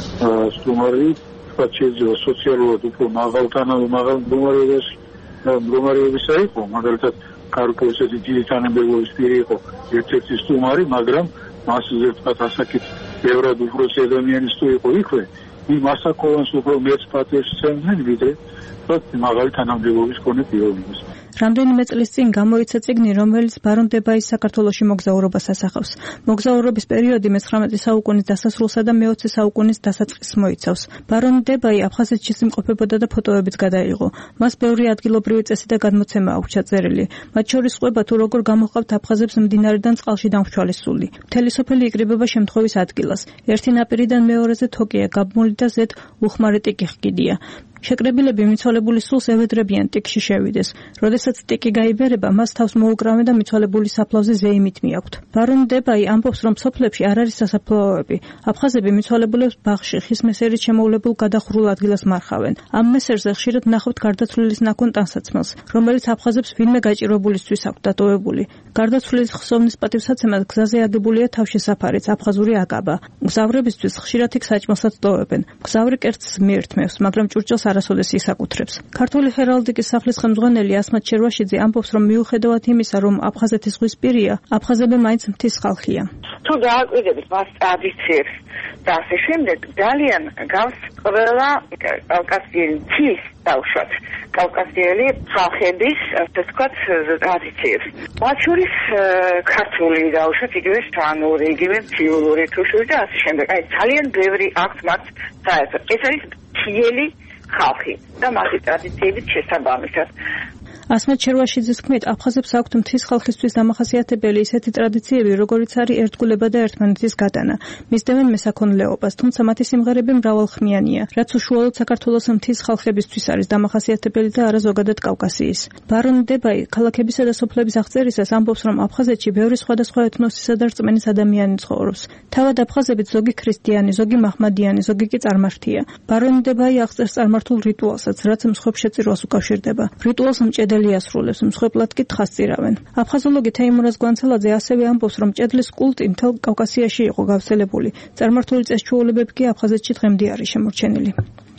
სტუმარი თქვათ შეიძლება სოციალურად უფრო მაღალ თანამაღალ მდგომარეობაში მდგომარეობისა იყო, მაგალითად კარპოსის დიდი თანამდებობის პირი იყო ერთ-ერთი სტუმარი, მაგრამ მას ზოგადად ასაკით ბევრად უფროსი ადამიანის თუ იყო იქვე, იმ ასაკოვანს უფრო მეც პატივს სცემდნენ, ვიდრე მაღალი თანამდებობის მქონე პიროვნებას. რამდენიმე წლის წინ გამოიცა წიგნი, რომელიც ბარონ დებაის საქართველოში მოგზაურობას ასახავს. მოგზაურობის პერიოდი მეცხრამეტე საუკუნის დასასრულსა და მეოცე საუკუნის დასაწყისს მოიცავს. ბარონ დებაი აფხაზეთში იმყოფებოდა და ფოტოებიც გადაიღო. მას ბევრი ადგილობრივი წესი და გადმოცემა აქვს ჩაწერილი. მათ შორის ყვება თუ როგორ გამოჰყავთ აფხაზებს მდინარიდან წყალში დამრჩვალი სული. მთელი სოფელი იკრიბება შემთხვევის ადგილას. ერთი ნაპირიდან მეორეზე თოკია, გაბმული და ზედ უხმარი ტიკი ხგიდია. შეკრებილები მიცვალებული სულს ევედრებიან ტიკში შევიდეს. როდესაც ტიკი გაიბერება, მას თავს მოუკრავენ და მიცვალებული საფლავზე ზეიმით მიაქვთ. ბარონ დებაი ამბობს, რომ სოფლებში არ არის სასაფლაოები. აფხაზები მიცვალებულებს ბაღში ხის მესერით შემოვლებულ გადახურულ ადგილას მარხავენ. ამ მესერზე ხშირად ნახავთ გარდაცვლილის ნაკონ ტანსაცმელს, რომელიც აფხაზებს ვინმე გაჭირვებულისთვის აქვს დატოვებული. გარდაცვლილის ხსოვნის პატივსაცემად გზაზე აგებულია თავშესაფარიც, აფხაზური აკაბა. მგზავრებისთვის ხშირად იქ საჭმელსაც ტოვებენ. მგზავრი კერძს მიერთმევს, მაგრამ ჭურჭელს არასოდეს ისაკუთრებს. ქართული ჰერალდიკის სახლის ხელმძღვანელი ასმათ შერვაშიძე ამბობს, რომ მიუხედავად იმისა, რომ აფხაზეთის ზღვისპირია, აფხაზები მაინც მთის ხალხია. თუ დააკვირდებით მას ტრადიციებს და ასე შემდეგ, ძალიან გავს ყველა კავკასიელი მთის დავუშვათ კავკასიელი ხალხების, ასე ვთქვათ, ტრადიციებს. მათ შორის ქართული დავუშვათ, იგივე შანური, იგივე მთიულური, თუშური და ასე შემდეგ. აი ძალიან ბევრი აქვს მათ საერთოდ. ეს არის მთიელი ხალხი და მათი ტრადიციებით შესაბამისად. ასმათ შერვაშიძის თქმით, აფხაზებს აქვთ მთის ხალხისთვის დამახასიათებელი ისეთი ტრადიციები, როგორიც არის ერთგულება და ერთმანეთის გატანა. მისდევენ მესაქონლეობას, თუმცა მათი სიმღერები მრავალხმიანია, რაც უშუალოდ საქართველოს მთის ხალხებისთვის არის დამახასიათებელი და არა ზოგადად კავკასიის. ბარონ დებაი ქალაქებისა და სოფლების აღწერისას ამბობს, რომ აფხაზეთში ბევრი სხვადასხვა ეთნოსისა და რწმენის ადამიანი ცხოვრობს. თავად აფხაზებით ზოგი ქრისტიანი, ზოგი მაჰმადიანი, ზოგი კი წარმართია. ბარონ დებაი აღწერს წარმართულ რიტუალსაც, რაც მსხვერპლ შეწირვას უკავშირდება. რიტუალს მჭედელი ასრულებს, მსხვერპლად კი თხას წირავენ. აფხაზოლოგი თეიმურაზ გვანცელაძე ასევე ამბობს, რომ მჭედლის კულტი მთელ კავკასიაში იყო გავრცელებული. წარმართული წესჩვეულებები კი აფხაზეთში დღემდე არის შემორჩენილი.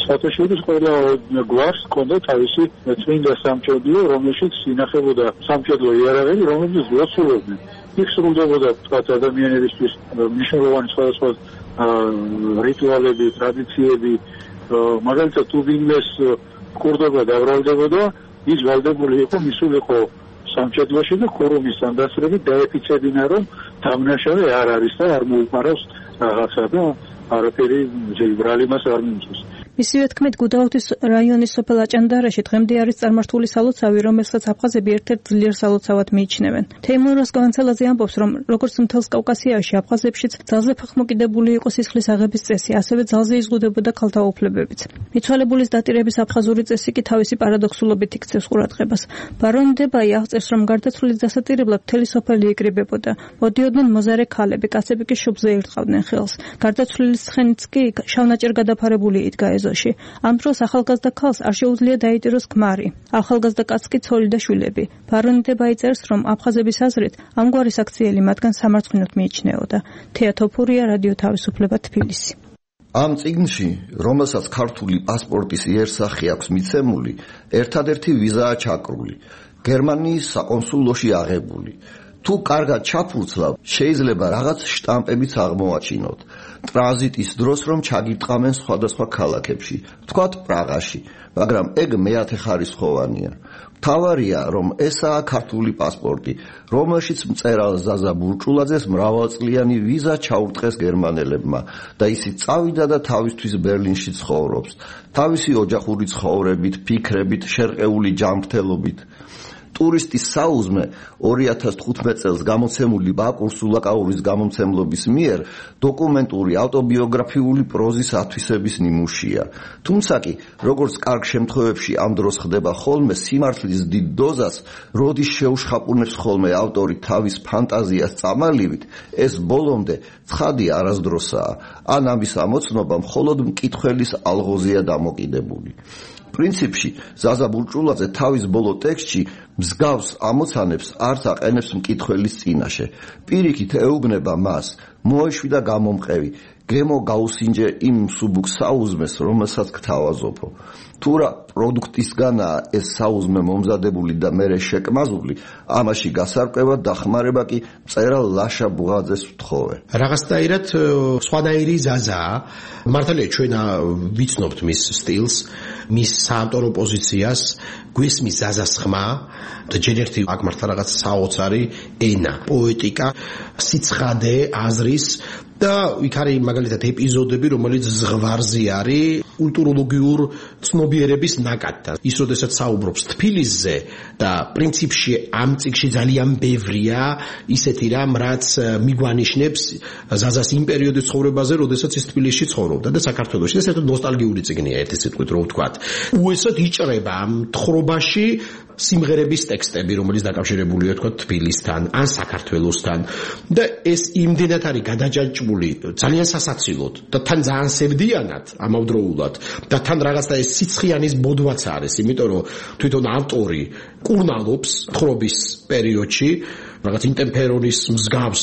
ხოთეშვილის ყველა გვარს ჰქონდა თავისი წმინდა სამჭედლო, რომელშიც ინახებოდა სამჭედლო იარაღები, რომლებიც ლოცულობდნენ. იქ სრულდებოდა თქვათ ადამიანებისთვის მნიშვნელოვანი სხვადასხვა რიტუალები, ტრადიციები, მაგალითად თუ ვინმეს კურდობა დაბრალდებოდა, ის ვალდებული იყო მისულიყო სამჭედლოში და ქურუმისთან დასწრებით დაეფიცებინა, რომ დამნაშავე არ არის და არ მოუპარავს რაღაცა და არაფერი ძებრალი მას არ მიმწვის. მისივე თქმით, გუდაუთის რაიონის სოფელ აჭანდარაში დღემდე არის წარმართული სალოცავი, რომელსაც აფხაზები ერთ-ერთ ძლიერ სალოცავად მიიჩნევენ. თეიმურ როსკოვანცელაძე ამბობს, რომ როგორც მთელს კავკასიაში, აფხაზებშიც ძალზე ფეხმოკიდებული იყო სისხლის აღების წესი, ასევე ძალზე იზღუდებოდა ქალთა უფლებებიც. მიცვალებულის დატირების აფხაზური წესი კი თავისი პარადოქსულობით იქცევს ყურადღებას. ბარონი დებაი აღწერს, რომ გარდაცვლილის დასატირებლად მთელი სოფელი იკრიბებოდა. მოდიოდნენ მოზარე ქალები, კაცები კი შუბლზე ირტყავდნენ ხელს. გარდაცვლილის ცხენიც კი შავნაჭერ გადაფარებული იდგა ეზოში. ამ დროს ახალგაზრდა ქალს არ შეუძლია დაიტიროს ქმარი. ახალგაზრდა კაცს კი ცოლი და შვილები. ბარონი დებაი წერს, რომ აფხაზების აზრით ამგვარი საქციელი მათგან სამარცხვინოდ მიიჩნეოდა. თეა თოფურია, რადიო თავისუფლება, თბილისი. ამ წიგნში, რომელსაც ქართული პასპორტის იერსახე აქვს მიცემული, ერთადერთი ვიზაა ჩაკრული, გერმანიის საკონსულოში აღებული. თუ კარგად ჩაფურცლავ, შეიძლება რაღაც შტამპებიც აღმოაჩინოთ. ტრანზიტის დროს რომ ჩაგირტყამენ სხვადასხვა ქალაქებში, თქვათ პრაღაში, მაგრამ ეგ მეათეხარისხოვანია. მთავარია, რომ ესაა ქართული პასპორტი, რომელშიც მწერალ ზაზა ბურჭულაძეს მრავალწლიანი ვიზა ჩაურტყეს გერმანელებმა და ისიც წავიდა და თავისთვის ბერლინში ცხოვრობს, თავისი ოჯახური ცხოვრებით, ფიქრებით, შერყეული ჯანმრთელობით. ტურისტის საუზმე ორი ათას თხუთმეტ წელს გამოცემული ბაკურ სულაკაურის გამომცემლობის მიერ დოკუმენტური ავტობიოგრაფიული პროზის ათვისების ნიმუშია. თუმცა კი, როგორც კარგ შემთხვევებში ამ დროს ხდება ხოლმე, სიმართლის დიდ დოზას, როდის შეუშხაპუნებს ხოლმე ავტორი თავის ფანტაზიას წამალივით, ეს ბოლომდე ცხადი არასდროსაა, ან ამის ამოცნობა მხოლოდ მკითხველის ალღოზია დამოკიდებული. პრინციპში ზაზა ბურჭულაძე თავის ბოლო ტექსტში მსგავს ამოცანებს არც აყენებს მკითხველის წინაშე. პირიქით ეუბნება მას, მოეშვი და გამომყევი, გემო გაუსინჯე იმ მსუბუქ საუზმეს, რომელსაც გთავაზობო. თუ რა პროდუქტისგანაა ეს საუზმე მომზადებული და მერე შეკმაზული, ამაში გასარკვევად დახმარება კი მწერალ ლაშა ბუღაძეს ვთხოვე. რაღაცნაირად სხვადასხვაირი ზაზაა. მართალია ჩვენ ვიცნობთ მის სტილს, მის საავტორო პოზიციას, გვესმის ზაზას ხმა და ჯერ ერთი აქ მართლა რაღაც საოცარი ენა, პოეტიკა, სიცხადე, აზრის და იქ არის მაგალითად ეპიზოდები, რომელიც ზღვარზე არის კულტუროლოგიურ ცნობიერების ნაკადთან. ის როდესაც საუბრობს თბილისზე და პრინციპში ამ წიგნში ძალიან ბევრია ისეთი რამ, რაც მიგვანიშნებს ზაზას იმ პერიოდის ცხოვრებაზე, როდესაც ის თბილისში ცხოვრობდა და საქართველოში. ეს ერთ ნოსტალგიური წიგნია, ერთი სიტყვით რო ვთქვათ. უესად იჭრება ამ თხრობაში სიმღერების ტექსტები, რომელიც დაკავშირებულია თქვა თბილისთან, ან საქართველოსთან და ეს იმდენად არის გადაჯაჭვული ძალიან სასაცილოდ და თან ძალიან სევდიანად ამავდროულად და თან რაღაცა ეს სიცხიანის ბოდვაც არის, იმიტომ რომ თვითონ ავტორი კურნალობს თხრობის პერიოდში რაღაც ინტემპერონის მსგავს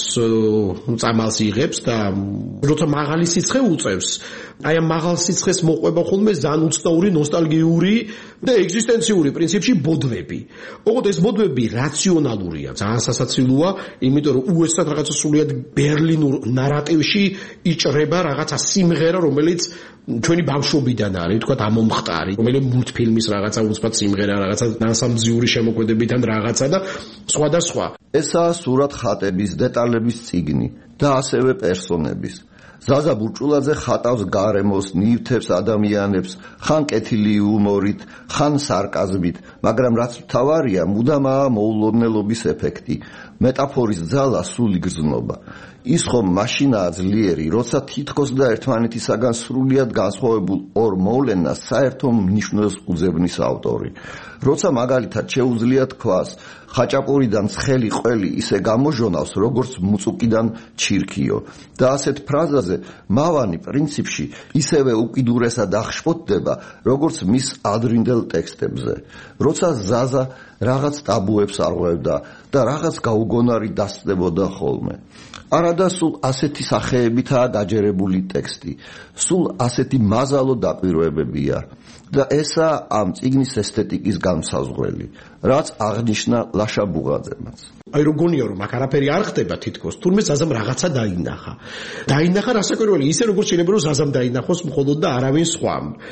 წამალს იღებს და როცა მაღალი სიცხე უწევს, აი ამ მაღალ სიცხეს მოყვება ხოლმე ძალიან უცნაური ნოსტალგიური და ეგზისტენციური პრინციპში ბოდვები. ოღონდ ეს ბოდვები რაციონალურია, ძალიან სასაცილოა, იმიტომ რომ უეცრად რაღაცა სულიად ბერლინურ ნარატივში იჭრება რაღაცა სიმღერა, რომელიც ჩვენი ბავშვობიდან არის, თქვა ამომხტარი, რომელიც მულტფილმის რაღაცა უცბად სიმღერა, რაღაცა ნასამძიური შემოქმედებიდან რაღაცა და სხვა და სხვა. ესაა სურათ ხატების, დეტალების წიგნი და ასევე პერსონების. ზაზა ბურჭულაძე ხატავს გარემოს, ნივთებს, ადამიანებს, ხან კეთილი იუმორით, ხან სარკაზმით, მაგრამ რაც მთავარია, მუდამაა მოულოდნელობის ეფექტი, მეტაფორის ძალა, სული გრძნობა. ის ხომ მაშინაა ძლიერი, როცა თითქოს და ერთმანეთისაგან სრულიად განსხვავებულ ორ მოვლენას საერთო მნიშვნელს უძებნის ავტორი. როცა მაგალითად შეუძლია თქვას, ხაჭაპურიდან ცხელი ყველი ისე გამოჟონავს, როგორც მუწუკიდან ჩირქიო და ასეთ ფრაზაზე მავანი პრინციპში ისევე უკიდურესად აღშფოთდება, როგორც მის ადრინდელ ტექსტებზე. როცა ზაზა რაღაც ტაბუებს არღვევდა და რაღაც გაუგონარი დასწდებოდა ხოლმე. არადა სულ ასეთი სახეებითაა გაჯერებული ტექსტი, სულ ასეთი მაზალო დაკვირვებებია და ესა ამ წიგნის ესთეტიკის განმსაზღვრელი, რაც აღნიშნა ლაშა ბუღაძემაც. აი როგორია რომ აქ არაფერი არ ხდება თითქოს, თურმე ზაზამ რაღაცა დაინახა. დაინახა რასაკვირველი, ისე როგორც შეიძლება რომ ზაზამ დაინახოს მხოლოდ და არავინ სხვა.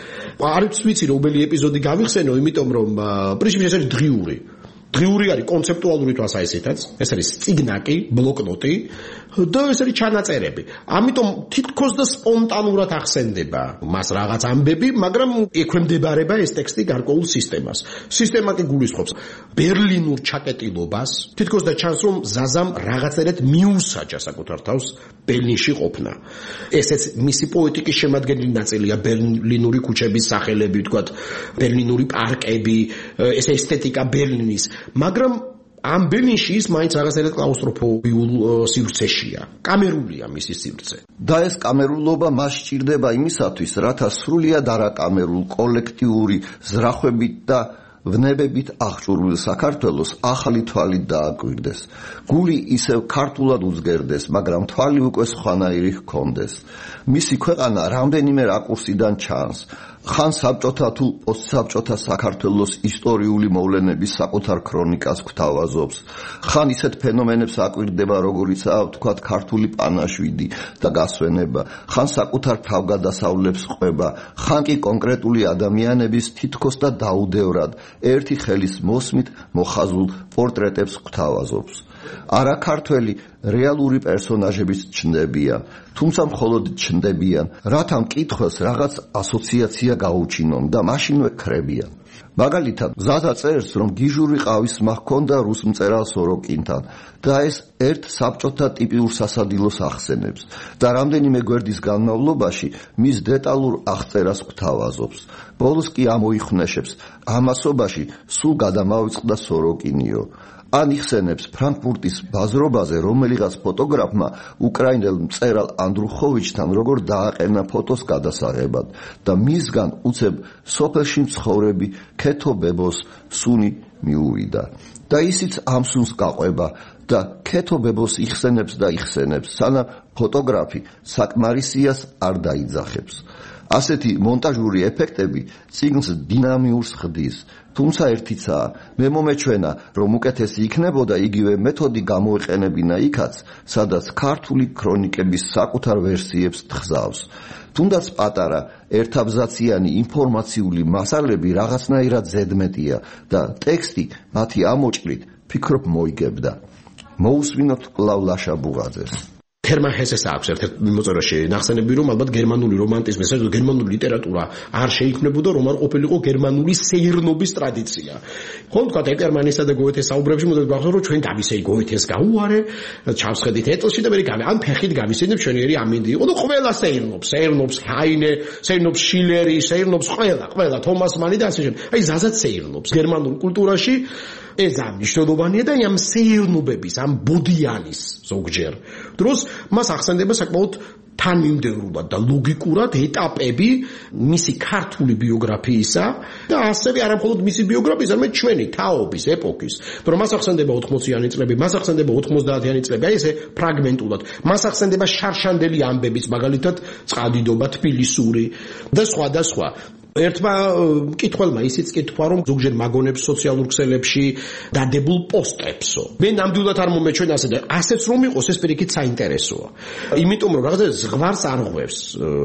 არც ვიცი რომელი ეპიზოდი გავიხსენო, იმიტომ რომ პრინციპში ეს არის დღიური. დღიური არის კონცეპტუალური თვალსაზრისითაც, ეს არის წიგნაკი, ბლოკნოტი და ეს არის ჩანაწერები. ამიტომ თითქოს და სპონტანურად ახსენდება მას რაღაც ამბები, მაგრამ ექვემდებარება ეს ტექსტი გარკვეულ სისტემას. სისტემა კი გულისხმობს ბერლინურ ჩაკეტილობას, თითქოს და ჩანს რომ ზაზამ რაღაცერად მიუსაჯა საკუთარ თავს ბერლინში ყოფნა. ესეც მისი პოეტიკის შემადგენელი ნაწილია, ბერლინური ქუჩების სახელები, ვთქვათ, ბერლინური პარკები, ეს ესთეტიკა ბერლინის. მაგრამ ამ ბერლინში ის მაინც რაღაცერად კლაუსტროფობიულ სივრცეშია. კამერულია მისი სივრცე. და ეს კამერულობა მას სჭირდება იმისათვის, რათა სრულიად არაკამერულ კოლექტიური ზრახვებით და ვნებებით აღჭურვილ საქართველოს ახალი თვალით დააკვირდეს. გული ისევ ქართულად უძგერდეს, მაგრამ თვალი უკვე სხვანაირი ჰქონდეს. მისი ქვეყანა რამდენიმე რაკურსიდან ჩანს. ხან საბჭოთა თუ პოსტსაბჭოთა საქართველოს ისტორიული მოვლენების საკუთარ ქრონიკას გვთავაზობს, ხან ისეთ ფენომენებს აკვირდება, როგორიცაა ვთქვათ ქართული პანაშვიდი და გასვენება, ხან საკუთარ თავგადასავლებს ყვება, ხან კი კონკრეტული ადამიანების თითქოს და დაუდევრად ერთი ხელის მოსმით მოხაზულ პორტრეტებს გვთავაზობს. არა ქართველი რეალური პერსონაჟებიც ჩნდებიან, თუმცა მხოლოდ ჩნდებიან, რათა მკითხველს რაღაც ასოციაცია გაუჩინონ და მაშინვე ქრებიან. მაგალითად, ზაზა წერს, რომ გიჟური ყავისმა ჰქონდა რუს მწერალ სოროკინთან და ეს ერთ საბჭოთა ტიპიურ სასადილოს ახსენებს და რამდენიმე გვერდის განმავლობაში მის დეტალურ აღწერას გვთავაზობს. ბოლოს კი ამოიხვნეშებს, ამასობაში სულ გადამავიწყდა სოროკინიო. ან იხსენებს ფრანკფურტის ბაზრობაზე რომელიღაც ფოტოგრაფმა უკრაინელ მწერალ ანდრუხოვიჩთან როგორ დააყენა ფოტოს გადასაღებად და მისგან უცებ სოფელში მცხოვრები ქეთო ბებოს სუნი მიუვიდა და ისიც ამ სუნს გაყვება და ქეთო ბებოს იხსენებს და იხსენებს, სანამ ფოტოგრაფი საკმარისიას არ დაიძახებს. ასეთი მონტაჟური ეფექტები წიგნს დინამიურს ხდის. თუმცა ერთიცაა, მე მომეჩვენა, რომ უკეთესი იქნებოდა იგივე მეთოდი გამოეყენებინა იქაც, სადაც ქართული ქრონიკების საკუთარ ვერსიებს თხზავს. თუნდაც პატარა ერთაბზაციანი ინფორმაციული მასალები რაღაცნაირად ზედმეტია და ტექსტი მათი ამოჭრით ფიქრობ მოიგებდა. მოусვინოთ კვლავ ლაშა ბუღაძეს. ჰერმან ჰესეს აქვს ერთ-ერთ მოწერაში ნახსენები, რომ ალბათ გერმანული რომანტიზმი, საერთოდ გერმანული ლიტერატურა არ შეიქმნებოდა, რომ არ ყოფილიყო გერმანული სეირნობის ტრადიცია. ხო, თქვა ეკერმანისა და გოეთეს საუბრებში მოდით გახსოვთ, რომ ჩვენ დავისეი გოეთეს გაუარე, ჩავსხედით ეტლში და მე გამი, ან ფეხით გავისეინებ ჩვენიერი ამინდი იყო და ყველა სეირნობს, სეირნობს ჰაინე, სეირნობს შილერი, სეირნობს ყველა, ყველა თომას მანი და ასე შემდეგ. აი ზაზაც სეირნობს გერმანულ კულტურაში. ეს ამ მნიშვნელოვანია და ამ სეირნობების, ამ ბოდიანის ზოგჯერ დროს მას ახსენდება საკმაოდ თანმიმდევრულად და ლოგიკურად ეტაპები მისი ქართული ბიოგრაფიისა და ასევე არა მხოლოდ მისი ბიოგრაფიის, არამედ ჩვენი თაობის, ეპოქის. რომ მას ახსენდება ოთხმოციანი წლები, მას ახსენდება ოთხმოცდაათიანი წლები, აი ესე ფრაგმენტულად. მას ახსენდება შარშანდელი ამბების, მაგალითად, წყალდიდობა, თბილისური და სხვა და სხვა. ერთმა მკითხველმა ისიც კითხვა, რომ ზოგჯერ მაგონებს სოციალურ ქსელებში დადებულ პოსტებსო. მე ნამდვილად არ მომეჩვენა ასე და ასეც რომ იყოს ეს პირიქით საინტერესოა. იმიტომ რომ რაღაცა ზღვარს არ ღვევს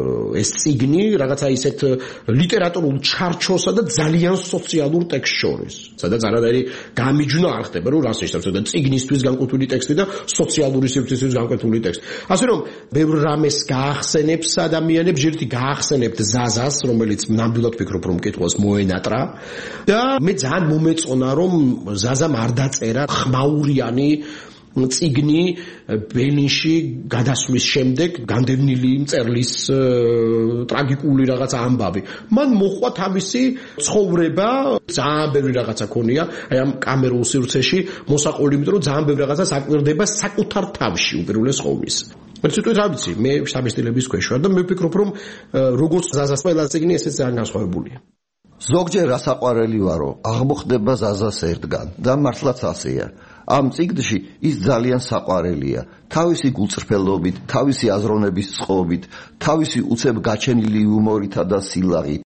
ეს წიგნი რაღაცა ისეთ ლიტერატურულ ჩარჩოსა და ძალიან სოციალურ ტექსტს შორის. სადაც არადარი გამიჯვნა არ ხდება, რომ რას ნიშნავს და წიგნისთვის განკუთვნილი ტექსტი და სოციალური სივრცისთვის განკუთვნილი ტექსტი. ასე რომ ბევრ რამეს გაახსენებს ადამიანებს, ჯერტი გაახსენებთ ზაზას, რომელიც ნამდვილად ვფიქრობ, რომ მკითხველს მოენატრა და მე ძალიან მომეწონა, რომ ზაზამ არ დაწერა ხმაურიანი წიგნი ბერლინში გადასვლის შემდეგ განდევნილი მწერლის ტრაგიკული რაღაცა ამბავი. მან მოხვა თავისი ცხოვრება, ძალიან ბევრი რაღაცა ქონია, აი ამ კამერულ სივრცეში მოსაყოლი, იმიტომ რომ ძალიან ბევრი რაღაცას აკვირდება საკუთარ თავში უპირველეს ყოვლისა. მე ცოტა რა ვიცი, მე შტაბისტილების ქვეშ ვარ და მე ვფიქრობ, რომ როგორც ზაზას ყველა წიგნი ესეც ძალიან განსხვავებულია. ზოგჯერ ასაყვარელი ვარო, აღმოხდება ზაზას ერთგან და მართლაც ასეა. ამ წიგნში ის ძალიან საყვარელია. თავისი გულწრფელობით, თავისი აზროვნების წყობით, თავისი უცებ გაჩენილი იუმორითა და სილაღით.